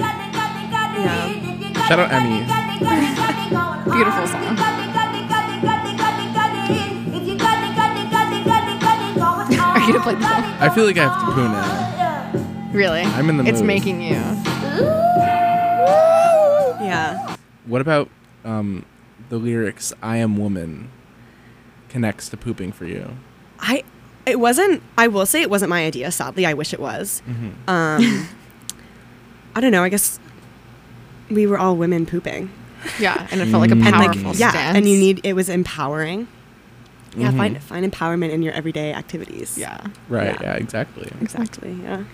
Yeah. Shout out Emmy. Beautiful song. Are you gonna play the song? I feel like I have to poo now. Really? I'm in the It's mood. making you. Yeah. What about um, the lyrics "I am woman" connects to pooping for you? I. It wasn't. I will say it wasn't my idea. Sadly, I wish it was. Mm-hmm. Um, I don't know. I guess we were all women pooping. Yeah, and it felt like a Mm. And powerful like, yeah, stance. and you need, it was empowering. Yeah, Mhm. find find empowerment in your everyday activities. Yeah, Right. Yeah. Yeah. Exactly. Exactly, yeah.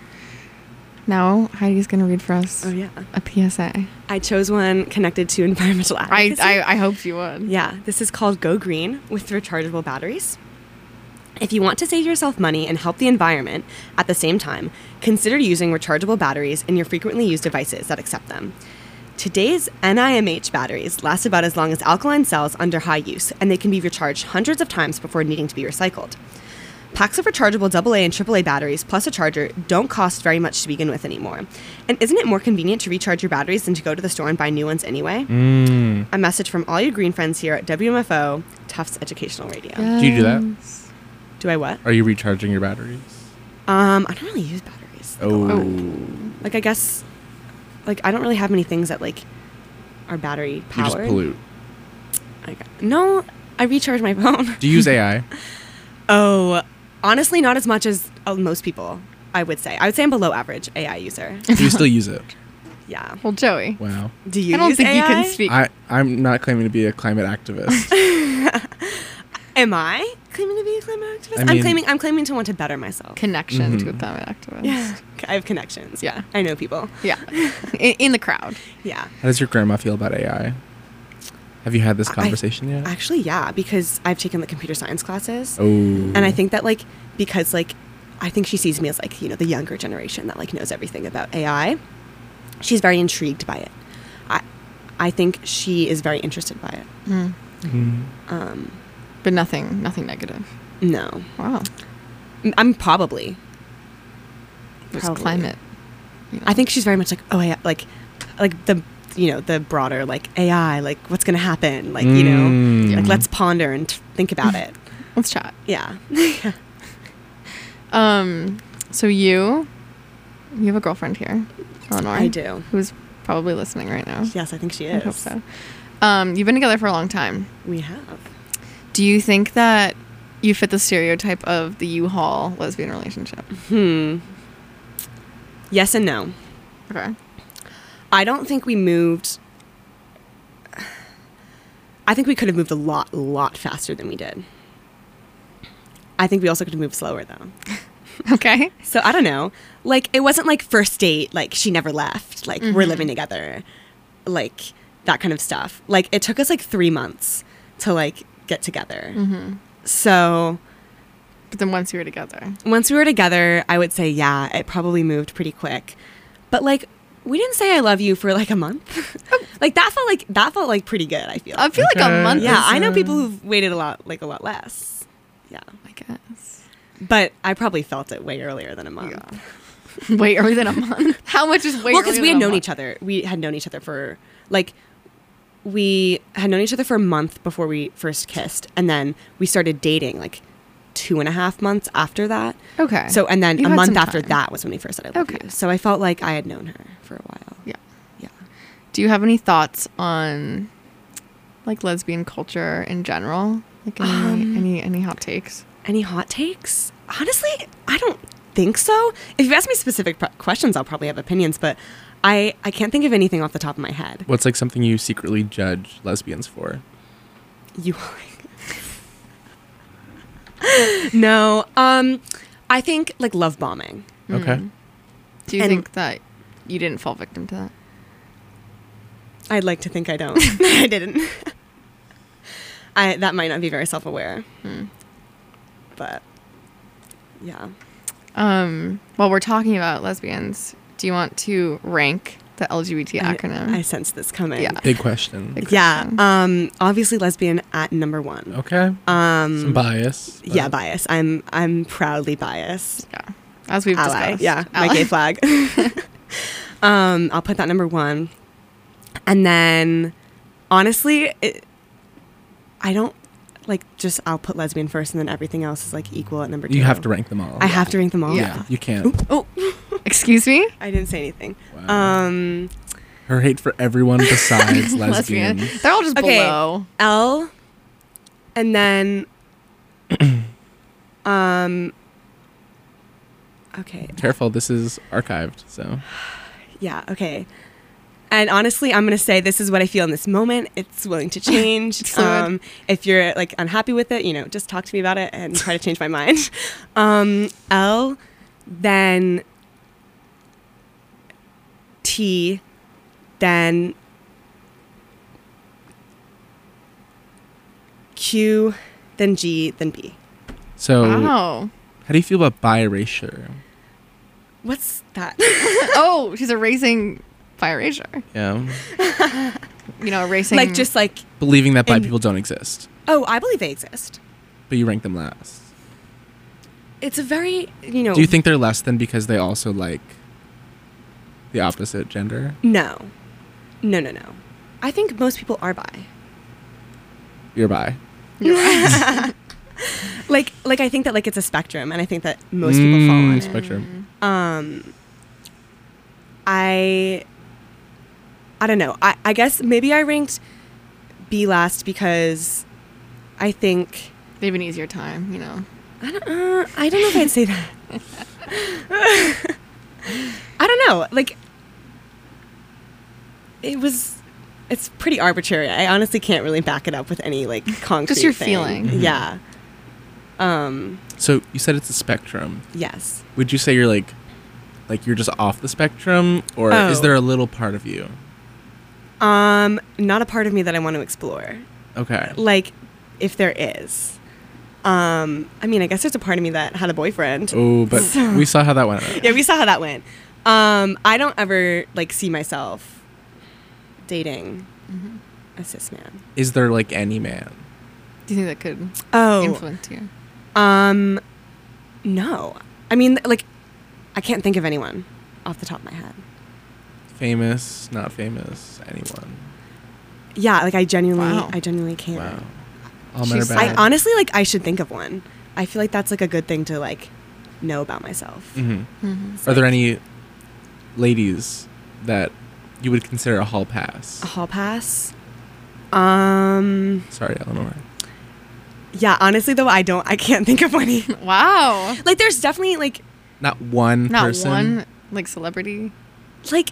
now Heidi's gonna read for us Oh, yeah. a P S A. I chose one connected to environmental I, advocacy. I I hoped you would. Yeah, this is called Go Green with rechargeable batteries. If you want to save yourself money and help the environment at the same time, consider using rechargeable batteries in your frequently used devices that accept them. Today's N I M H batteries last about as long as alkaline cells under high use, and they can be recharged hundreds of times before needing to be recycled. Packs of rechargeable double A and triple A batteries plus a charger don't cost very much to begin with anymore. And isn't it more convenient to recharge your batteries than to go to the store and buy new ones anyway? Mm. A message from all you green friends here at W M F O, Tufts Educational Radio. Do you do that? Yes. Do I what? Are you recharging your batteries? Um, I don't really use batteries. Like, a lot. Oh. Like I guess, like I don't really have many things that like are battery You powered. just pollute. I got- no, I recharge my phone. Do you use A I? Oh, honestly, not as much as uh, most people. I would say. I would say I'm below average A I user. Do you still use it? Yeah. Well, Joey, Wow. Do you? I don't use think A I? you can speak. I, I'm not claiming to be a climate activist. Am I claiming to be a climate activist? I I'm mean- claiming. I'm claiming to want to better myself. connection to a Mhm. climate activist. Yeah. I have connections. Yeah. I know people. Yeah. in, in the crowd. Yeah. How does your grandma feel about A I? Have you had this I- conversation yet? Actually, yeah, because I've taken the computer science classes. oh. And I think that like because like I think she sees me as like, you know, the younger generation that like knows everything about A I. She's very intrigued by it. I I think she is very interested by it. Mm. Mm. Um But nothing, nothing negative. no. Wow. M- I'm probably. It's Probably. climate. you know. I think she's very much like, oh yeah, like like the you know, the broader like A I, like what's gonna happen? Like, you know, Mm. like let's ponder and t- think about it. Let's chat. Yeah. Um. So you, you have a girlfriend here, Eleanor. I do. Who's probably listening right now. Yes, I think she I is. hope so. Um. You've been together for a long time. We have. Do you think that you fit the stereotype of the U-Haul lesbian relationship? Hmm. Yes and no. Okay. I don't think we moved. I think we could have moved a lot, lot faster than we did. I think we also could have moved slower though. Okay. So I don't know. Like it wasn't like first date, like she never left, like we're Mhm. living together, like that kind of stuff. Like it took us like three months to like get together. Mm-hmm. So But then once you were together, once we were together, I would say yeah, it probably moved pretty quick. But like we didn't say I love you for like a month. Like that felt like that felt like pretty good, I feel. I feel like a Okay. month. Yeah, is, I know uh, people who've waited a lot, like a lot less. Yeah, I guess. but I probably felt it way earlier than a month. Yeah. Way earlier than a month. How much is way? Well, because earlier we had than a known month? each other. We had known each other for like we had known each other for a month before we first kissed, and then we started dating like two and a half months after that. Okay. So, and then You a had month some after time. that was when we first said I love Okay. you. So I felt like I had known her for a while. Yeah. Yeah. Do you have any thoughts on like lesbian culture in general? Like any Um, any any hot takes? Any hot takes? Honestly, I don't think so. If you ask me specific pro- questions, I'll probably have opinions, but I, I can't think of anything off the top of my head. What's like something you secretly judge lesbians for? You No, um I think like love bombing. Okay. Mm. Do you And- think that you didn't fall victim to that? I'd like to think I don't. I didn't. I that might not be very self-aware, Hmm. but yeah. Um, while we're talking about lesbians, do you want to rank the L G B T I- acronym? I, sense this coming. Yeah. Big question. Big Yeah. question. Um obviously lesbian at number one. Okay. Um Some bias. yeah, but- bias. I'm I'm proudly biased. Yeah. As we've Ally. discussed. Yeah, my Ally. gay flag. um, I'll put that number one. And then, honestly, it, I don't, like, just, I'll put lesbian first and then everything else is, like, equal at number two. You have to rank them all. I have to rank them all? Yeah. You can't. Oh, Excuse me? I didn't say anything. Wow. Um, Her hate for everyone besides Lesbian. lesbians. They're all just Okay. below. L, and then, um, okay. Careful, this is archived, so Yeah, okay. And honestly, I'm going to say this is what I feel in this moment. It's willing to change. It's fluid. um, if you're like unhappy with it, you know, just talk to me about it and try to change my mind. Um, L, then T, then Q, then G, then B. So, Wow. how do you feel about bi erasure? What's that? Oh, she's erasing by erasure. Yeah. You know, erasing. Like just like, Believing that bi And- people don't exist, oh, I believe they exist. but you rank them last. It's a very, you know. Do you think they're less than because they also like the opposite gender? No. No, no, no. I think most people are bi. You're bi. Like, like I think that like it's a spectrum, and I think that most people fall Mm, on it. spectrum. Um, I, I don't know. I, I guess maybe I ranked B last because I think They have an easier time, you know. I don't. Uh, I don't know if I'd say that. I don't know. Like, it was. It's pretty arbitrary. I honestly can't really back it up with any like concrete. your thing. feeling. Mhm. Yeah. Um. So you said it's a spectrum. Yes. Would you say you're like, like you're just off the spectrum, or is Oh. there a little part of you? Um. Not a part of me that I want to explore. Okay. Like, if there is. Um. I mean, I guess there's a part of me that had a boyfriend. Oh, but So- we saw how that went. Yeah, we saw how that went. Um. I don't ever like see myself dating Mm-hmm. a cis man. Is there like any man? Do you think that could Oh. influence you? Um, no. I mean, like, I can't think of anyone off the top of my head. Famous, not famous, anyone? Yeah, like I genuinely, Wow. I genuinely can't. Wow. All men are She's- I bad. honestly like. I should think of one. I feel like that's like a good thing to like know about myself. Mhm. Mm-hmm. Are there any ladies that you would consider a hall pass? A hall pass. Um. Sorry, Eleanor. Yeah. Honestly, though, I don't. I can't think of any. Wow. Like, there's definitely like, Not one Not person. one like celebrity. like.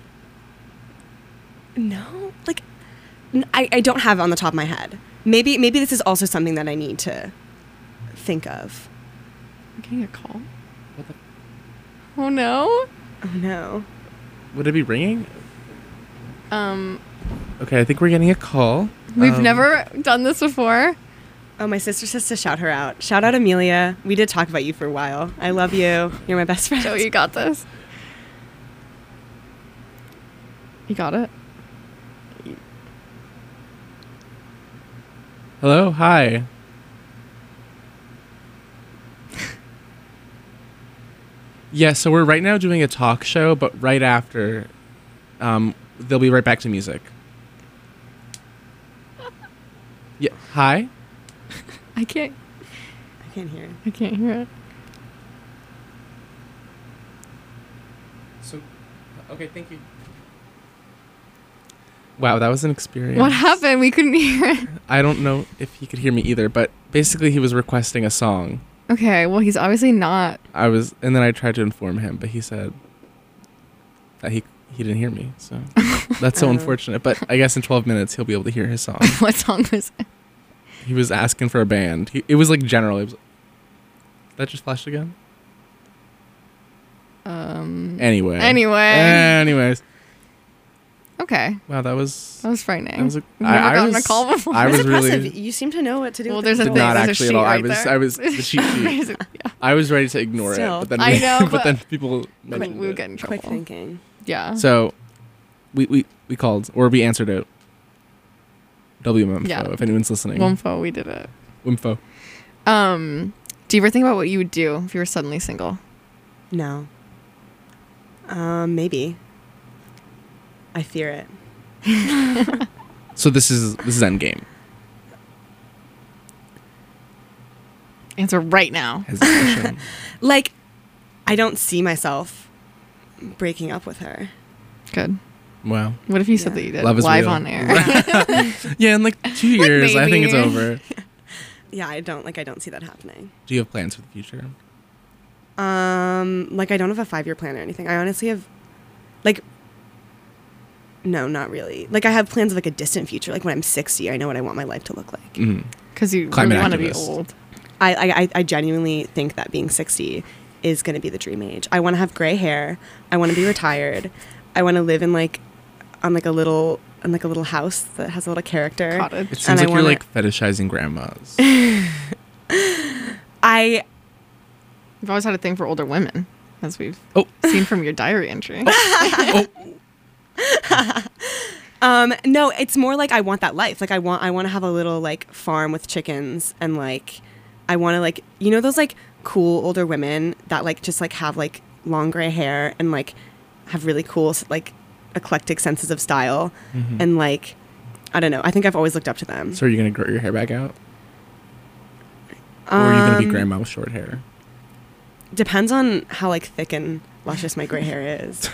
No, like, n- I I don't have it on the top of my head. Maybe maybe this is also something that I need to think of. I'm getting a call. What the? Oh no. Oh no. Would it be ringing? Um, Okay, I think we're getting a call. we've Um, never done this before. Oh, my sister says to shout her out. Shout out Amelia. We did talk about you for a while. I love you. You're my best friend. Joe, you got this. You got it. Hello, hi. Yeah, so we're right now doing a talk show, but right after, um, they'll be right back to music. Yeah, hi. I can't. I can't hear. I can't hear it. So, okay, thank you. Wow, that was an experience. What happened? We couldn't hear it. I don't know if he could hear me either, but basically he was requesting a song. Okay, well, he's obviously not. I was, and then I tried to inform him, but he said that he he didn't hear me. So that's so Oh. unfortunate. But I guess in twelve minutes he'll be able to hear his song. What song was it? He was asking for a band. He, it was like general. It was, that just flashed again. Um. Anyway. Anyway. Anyways. Okay, Wow, that was. that was frightening. That was a, We've I, never I gotten was, a call before. I was That's impressive. really. You seem to know what to do. Well, with there's a the Did thing. not There's a actually sheet at all. I right was. there. I was the cheat There's sheet. a- yeah. I was ready to ignore Still. it, but then I we, know, but, but- then people. But mentioned we would it. get in trouble. Quick thinking. Yeah. So, we, we we called or we answered it. W M F O. Yeah. If anyone's listening. Womfo, we did it. Wimfo. Um, do you ever think about what you would do if you were suddenly single? No. Um. Maybe. I fear it. So this is this is Endgame. Answer right now. Hesitation. Like, I don't see myself breaking up with her. Good. Wow. What if you said Yeah. that you did Love is live real. on air? Yeah, in like two years, I think it's maybe. over. Yeah, I don't like. I don't see that happening. Do you have plans for the future? Um, like I don't have a five-year plan or anything. I honestly have, like, No, not really. Like I have plans of like a distant future. Like when I'm sixty, I know what I want my life to look like. Mm. Because you Climate really want to be activist. old. I, I I genuinely think that being sixty is going to be the dream age. I want to have gray hair. I want to be retired. I want to live in like on like a little in like a little house that has a little character. Cottage. It seems And I like you're wanna- like fetishizing grandmas. I You've always had a thing for older women, as we've Oh. seen from your diary entry. um no, it's more like I want that life. Like I want I want to have a little like farm with chickens and like I want to like you know those like cool older women that like just like have like long gray hair and like have really cool like eclectic senses of style Mhm. and like I don't know. I think I've always looked up to them. So are you gonna grow your hair back out, or are you gonna be Um, grandma with short hair? Depends on how like thick and luscious my gray hair is.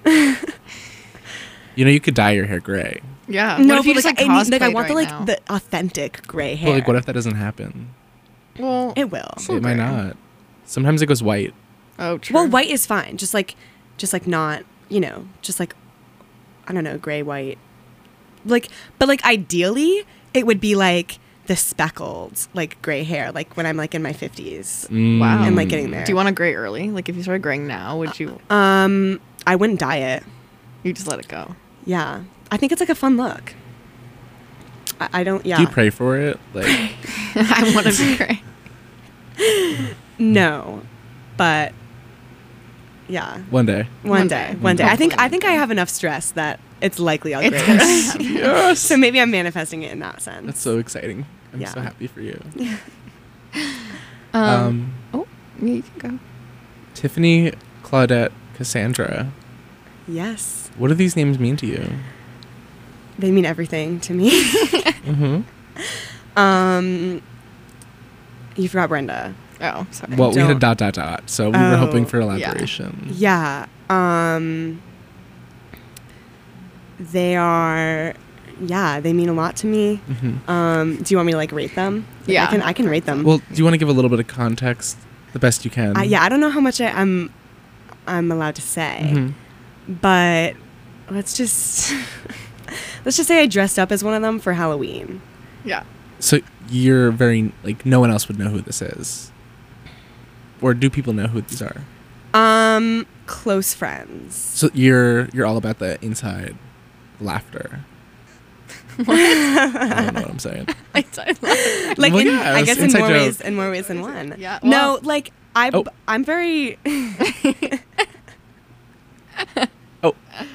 You know, you could dye your hair gray. Yeah. no, what if you but, just like, like, I, need- like I cosplayed want the right like now? the authentic gray hair. Well, like, what if that doesn't happen? Well, it will? So it might gray. not. Sometimes it goes white. oh, true. Well, white is fine. Just like, just like not, you know, just like, I don't know, gray, white. Like, but like ideally, it would be like the speckled, like gray hair, like when I'm like in my fifties. Wow. And like getting there. Do you want to gray early? Like, if you started graying now, would you? Um, I wouldn't dye it. You just let it go. Yeah, I think it's like a fun look. I, I don't. Yeah. Do you pray for it? Like, I want to be gray. No, but yeah, one day. one, One day, day. one day. I think Hopefully I think I have enough stress that it's likely I'll It's gray. gonna Yes. So maybe I'm manifesting it in that sense. That's so exciting. I'm Yeah. so happy for you. Um, Um, oh, you can go. Tiffany, Claudette, Cassandra. Yes, What do these names mean to you? they mean everything to me. Mm-hmm. um, you forgot Brenda. Oh, sorry. Well, we had a don't- dot dot dot, so we were Oh, hoping for yeah. elaboration. Yeah. Um, they are. Yeah, they mean a lot to me. Mhm. Um, do you want me to like rate them? Like, Yeah. I can. I can rate them. Well, do you want to give a little bit of context, the best you can? Uh, yeah, I don't know how much I, I'm. I'm allowed to say, Mhm. but let's just let's just say I dressed up as one of them for Halloween. Yeah. So you're very like no one else would know who this is, or do people know who these are? Um, close friends. So you're you're all about the inside laughter. I don't know what I'm saying. Like Well, in, yeah, I it's guess in inside more joke. ways, in more ways than one. Yeah, no, well- like I, Oh. I'm very. Oh,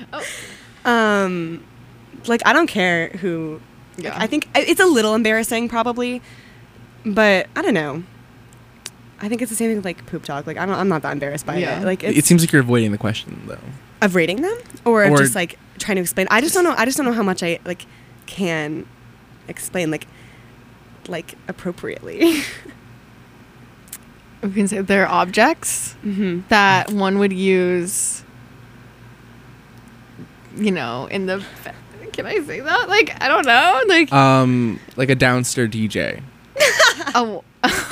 Um, like I don't care who. like, Yeah. I think it's a little embarrassing, probably, but I don't know. I think it's the same thing with like poop talk. Like I don't, I'm not that embarrassed by Yeah. it. Like it's, it seems like you're avoiding the question though. of rating them or, of Or- just like trying to explain. I just don't know. I just don't know how much I like can explain like like appropriately. We can say they're objects hmm that one would use, you know, in the. Can I say that? Like, I don't know. Like, Um, like a downstairs D J. oh,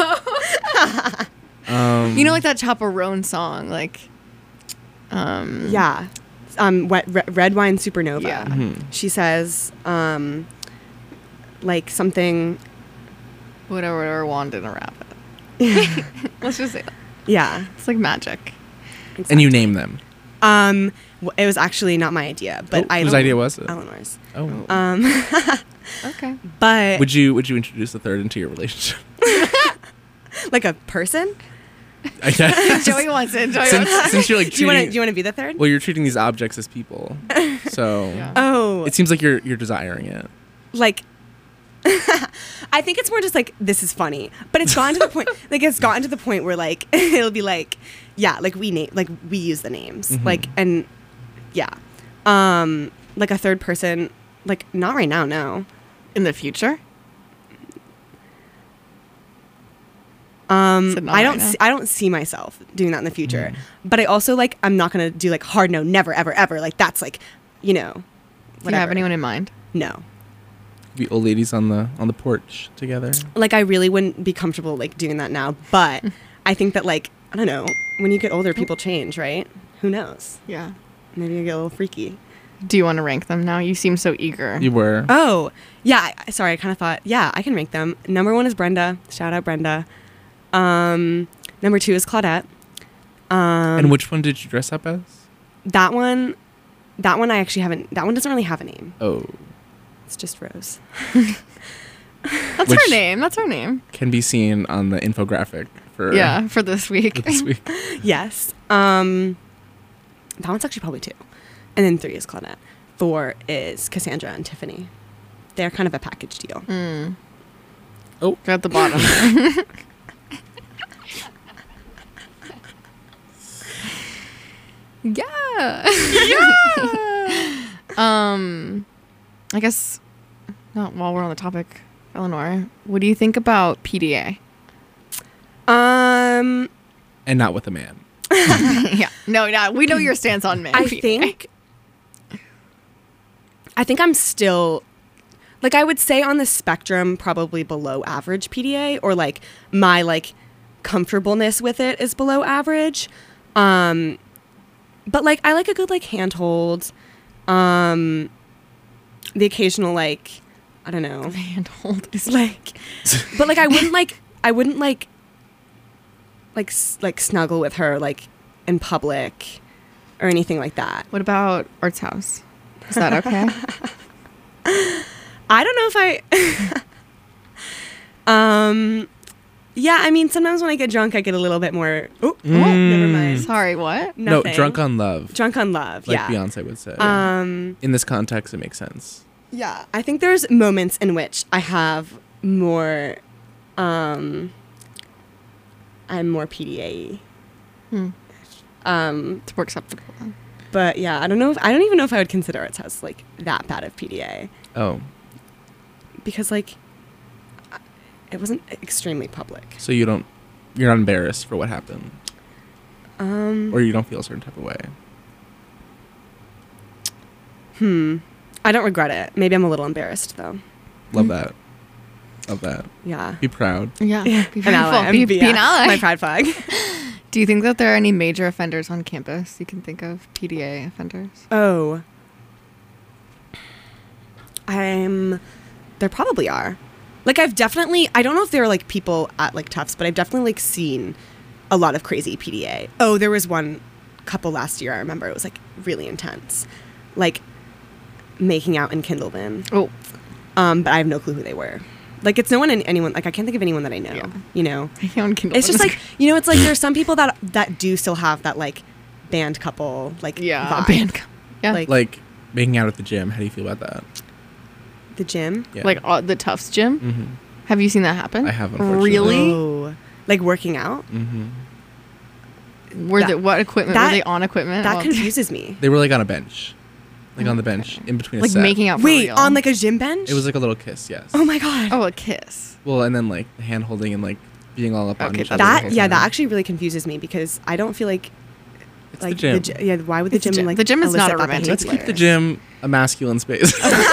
Um, you know, like that Chaperone song, like, um, Yeah. Um, wet, re- red wine supernova. Yeah. mhm. She says, um, like something. whatever, whatever, wand in a rabbit. Let's just say that. Yeah. It's like magic. And you name them. Um, w- it was actually not my idea, but Oh, I. whose don't- idea was it? Eleanor's. Oh. Um, Okay. but Would you would you introduce the third into your relationship? like a person. I guess. Joey wants it. Joey since, wants it. since you're like Do you want to? treating, Do you want to be the third? well, you're treating these objects as people, so Yeah. Oh, it seems like you're you're desiring it. like. I think it's more just like this is funny, but it's gotten to the point. Like it's gotten to the point where like it'll be like, yeah, like we name, like we use the names, Mhm. like and yeah, um, like a third person, like not right now, no. In the future? Um, Said not I right don't. now. See, I don't see myself doing that in the future. Mm. But I also like. I'm not gonna do like hard no, never, ever, ever. Like that's like, you know, Do whatever. you have anyone in mind? No. Be old ladies on the on the porch together. Like I really wouldn't be comfortable like doing that now. But I think that like I don't know. When you get older, people change, right? Who knows? Yeah. Maybe you get a little freaky. Do you want to rank them now? You seem so eager. You were. Oh, yeah. I, sorry, I kind of thought, yeah, I can rank them. Number one is Brenda. Shout out Brenda. Um, number two is Claudette. Um, And which one did you dress up as? that one, that one I actually haven't, that one doesn't really have a name. Oh. It's just Rose. That's Which- her name. That's her name. Can be seen on the infographic for Yeah, for this week. for this week. Yes. Um, that one's actually probably two. And then three is Claudette. Four is Cassandra and Tiffany. They're kind of a package deal. Mm. Oh. They're at the bottom. yeah. Yeah. um, I guess. No, while we're on the topic, Eleanor, what do you think about P D A? Um, And not with a man. yeah. No, no, we know your stance on men. I P D A. think I think I'm still like I would say on the spectrum probably below average P D A, or like my like comfortableness with it is below average. Um but like I like a good like handhold. Um the occasional like I don't know. handhold is Like but like I wouldn't like I wouldn't like like s- like snuggle with her like in public or anything like that. What about Art's house? Is that okay? I don't know if I um yeah, I mean sometimes when I get drunk I get a little bit more oh, oh never mind. Sorry, what? No, Nothing. drunk on love. drunk on love. Like yeah. Beyonce would say. Um In this context, it makes sense. yeah, I think there's moments in which I have more um I'm more P D A. Hmm. Um It's more acceptable. but yeah, I don't know if I don't even know if I would consider Art's house like that bad of P D A Oh, because like it wasn't extremely public. so you don't, you're not embarrassed for what happened, Um or you don't feel a certain type of way. Hmm. I don't regret it. Maybe I'm a little embarrassed though. Love Mm. that. Love that. Yeah. Be proud. Yeah. Yeah. Be An ally. proudful. Be, Be- be an yeah, ally. My pride flag. Do you think that there are any major offenders on campus you can think of? P D A offenders? Oh. I'm there probably are. Like I've definitely I don't know if there are like people at like Tufts, but I've definitely like seen a lot of crazy P D A. Oh, there was one couple last year I remember. It was like really intense. Like making out in Kindleman. Oh, Um, but I have no clue who they were. Like it's no one in anyone like I can't think of anyone that I know. Yeah. You know? on Kindle. It's just like you know, it's like there's some people that that do still have that like band couple like yeah, vibe. a band. co- Yeah, Like- like Like making out at the gym. How do you feel about that? The gym. Yeah. like uh, the Tufts gym. Mm-hmm. Have you seen that happen? I have, unfortunately. Really? Oh, like working out. Mm-hmm. Were That- they, what equipment that- were they on? Equipment That Well, confuses me. They were like on a bench, like on the bench in between. A like set. making out. For Wait, real. on like a gym bench? It was like a little kiss. Yes. Oh my god. oh a kiss. Well, and then like the hand holding and like being all up on Okay, each other. the that whole yeah, time. that actually really confuses me because I don't feel like It's like the gym. gy- yeah. Why would the It's the gym gym. like The gym is not elicit a that romantic Let's behavior? keep the gym a masculine space.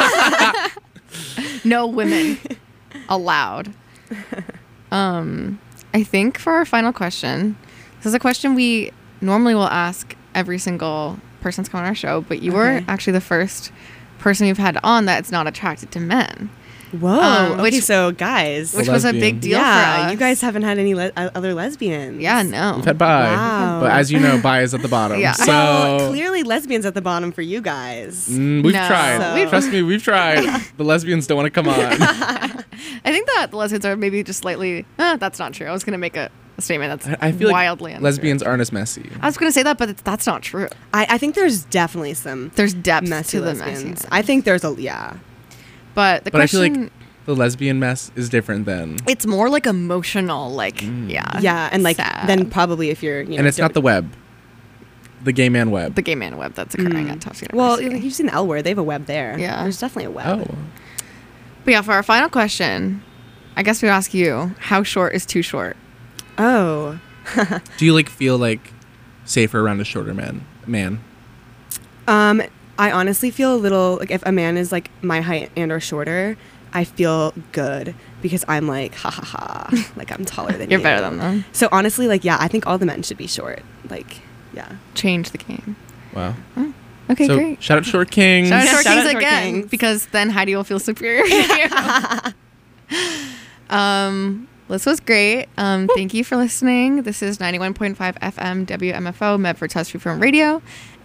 No women allowed. Um, I think for our final question, this is a question we normally will ask every single person that's come on our show, but you were Okay. actually the first person we've had on that's not attracted to men, Whoa. Um, okay, which- so guys, which A was a lesbian. big deal yeah, for us. you guys haven't had any le- uh, other lesbians. Yeah, no. We've had bi, Wow. but as you know, bi is at the bottom. Yeah. So Well, clearly lesbians at the bottom for you guys. mm, we've No. tried. So- We've, trust me, we've tried. The lesbians don't want to come on. I think that the lesbians are maybe just slightly. Uh, that's not true. I was gonna make a, a statement that's I I feel wildly like untrue. lesbians aren't as messy. I was gonna say that, but it's, that's not true. I, I think there's definitely some There's depth messy to the lesbians. messiness. I think there's a yeah. But the But I feel question, like the lesbian mess is different than, it's more like emotional, like Mm. yeah, Yeah, and like sad. then probably if you're you know and it's not the don't- web, the gay man web. the gay man web that's occurring Mm. at Tufts Well, University. you've seen the L word. They have a web there. Yeah. There's definitely a web. oh, But yeah, for our final question, I guess we ask you: how short is too short? Oh. do you like feel like safer around a shorter man? Man, Um, I honestly feel a little like if a man is like my height and or shorter, I feel good because I'm like ha ha ha, like I'm taller than You're you. better than them. So honestly, like yeah, I think all the men should be short. Like yeah. Change the game. wow. Okay, so great. shout out Short Kings. Shout out Yeah, Short shout Kings out Short again, Kings. because then Heidi will feel superior to you. um, this was great. Um, thank you for listening. This is ninety-one point five F M W M F O, Medford Test Reform Radio.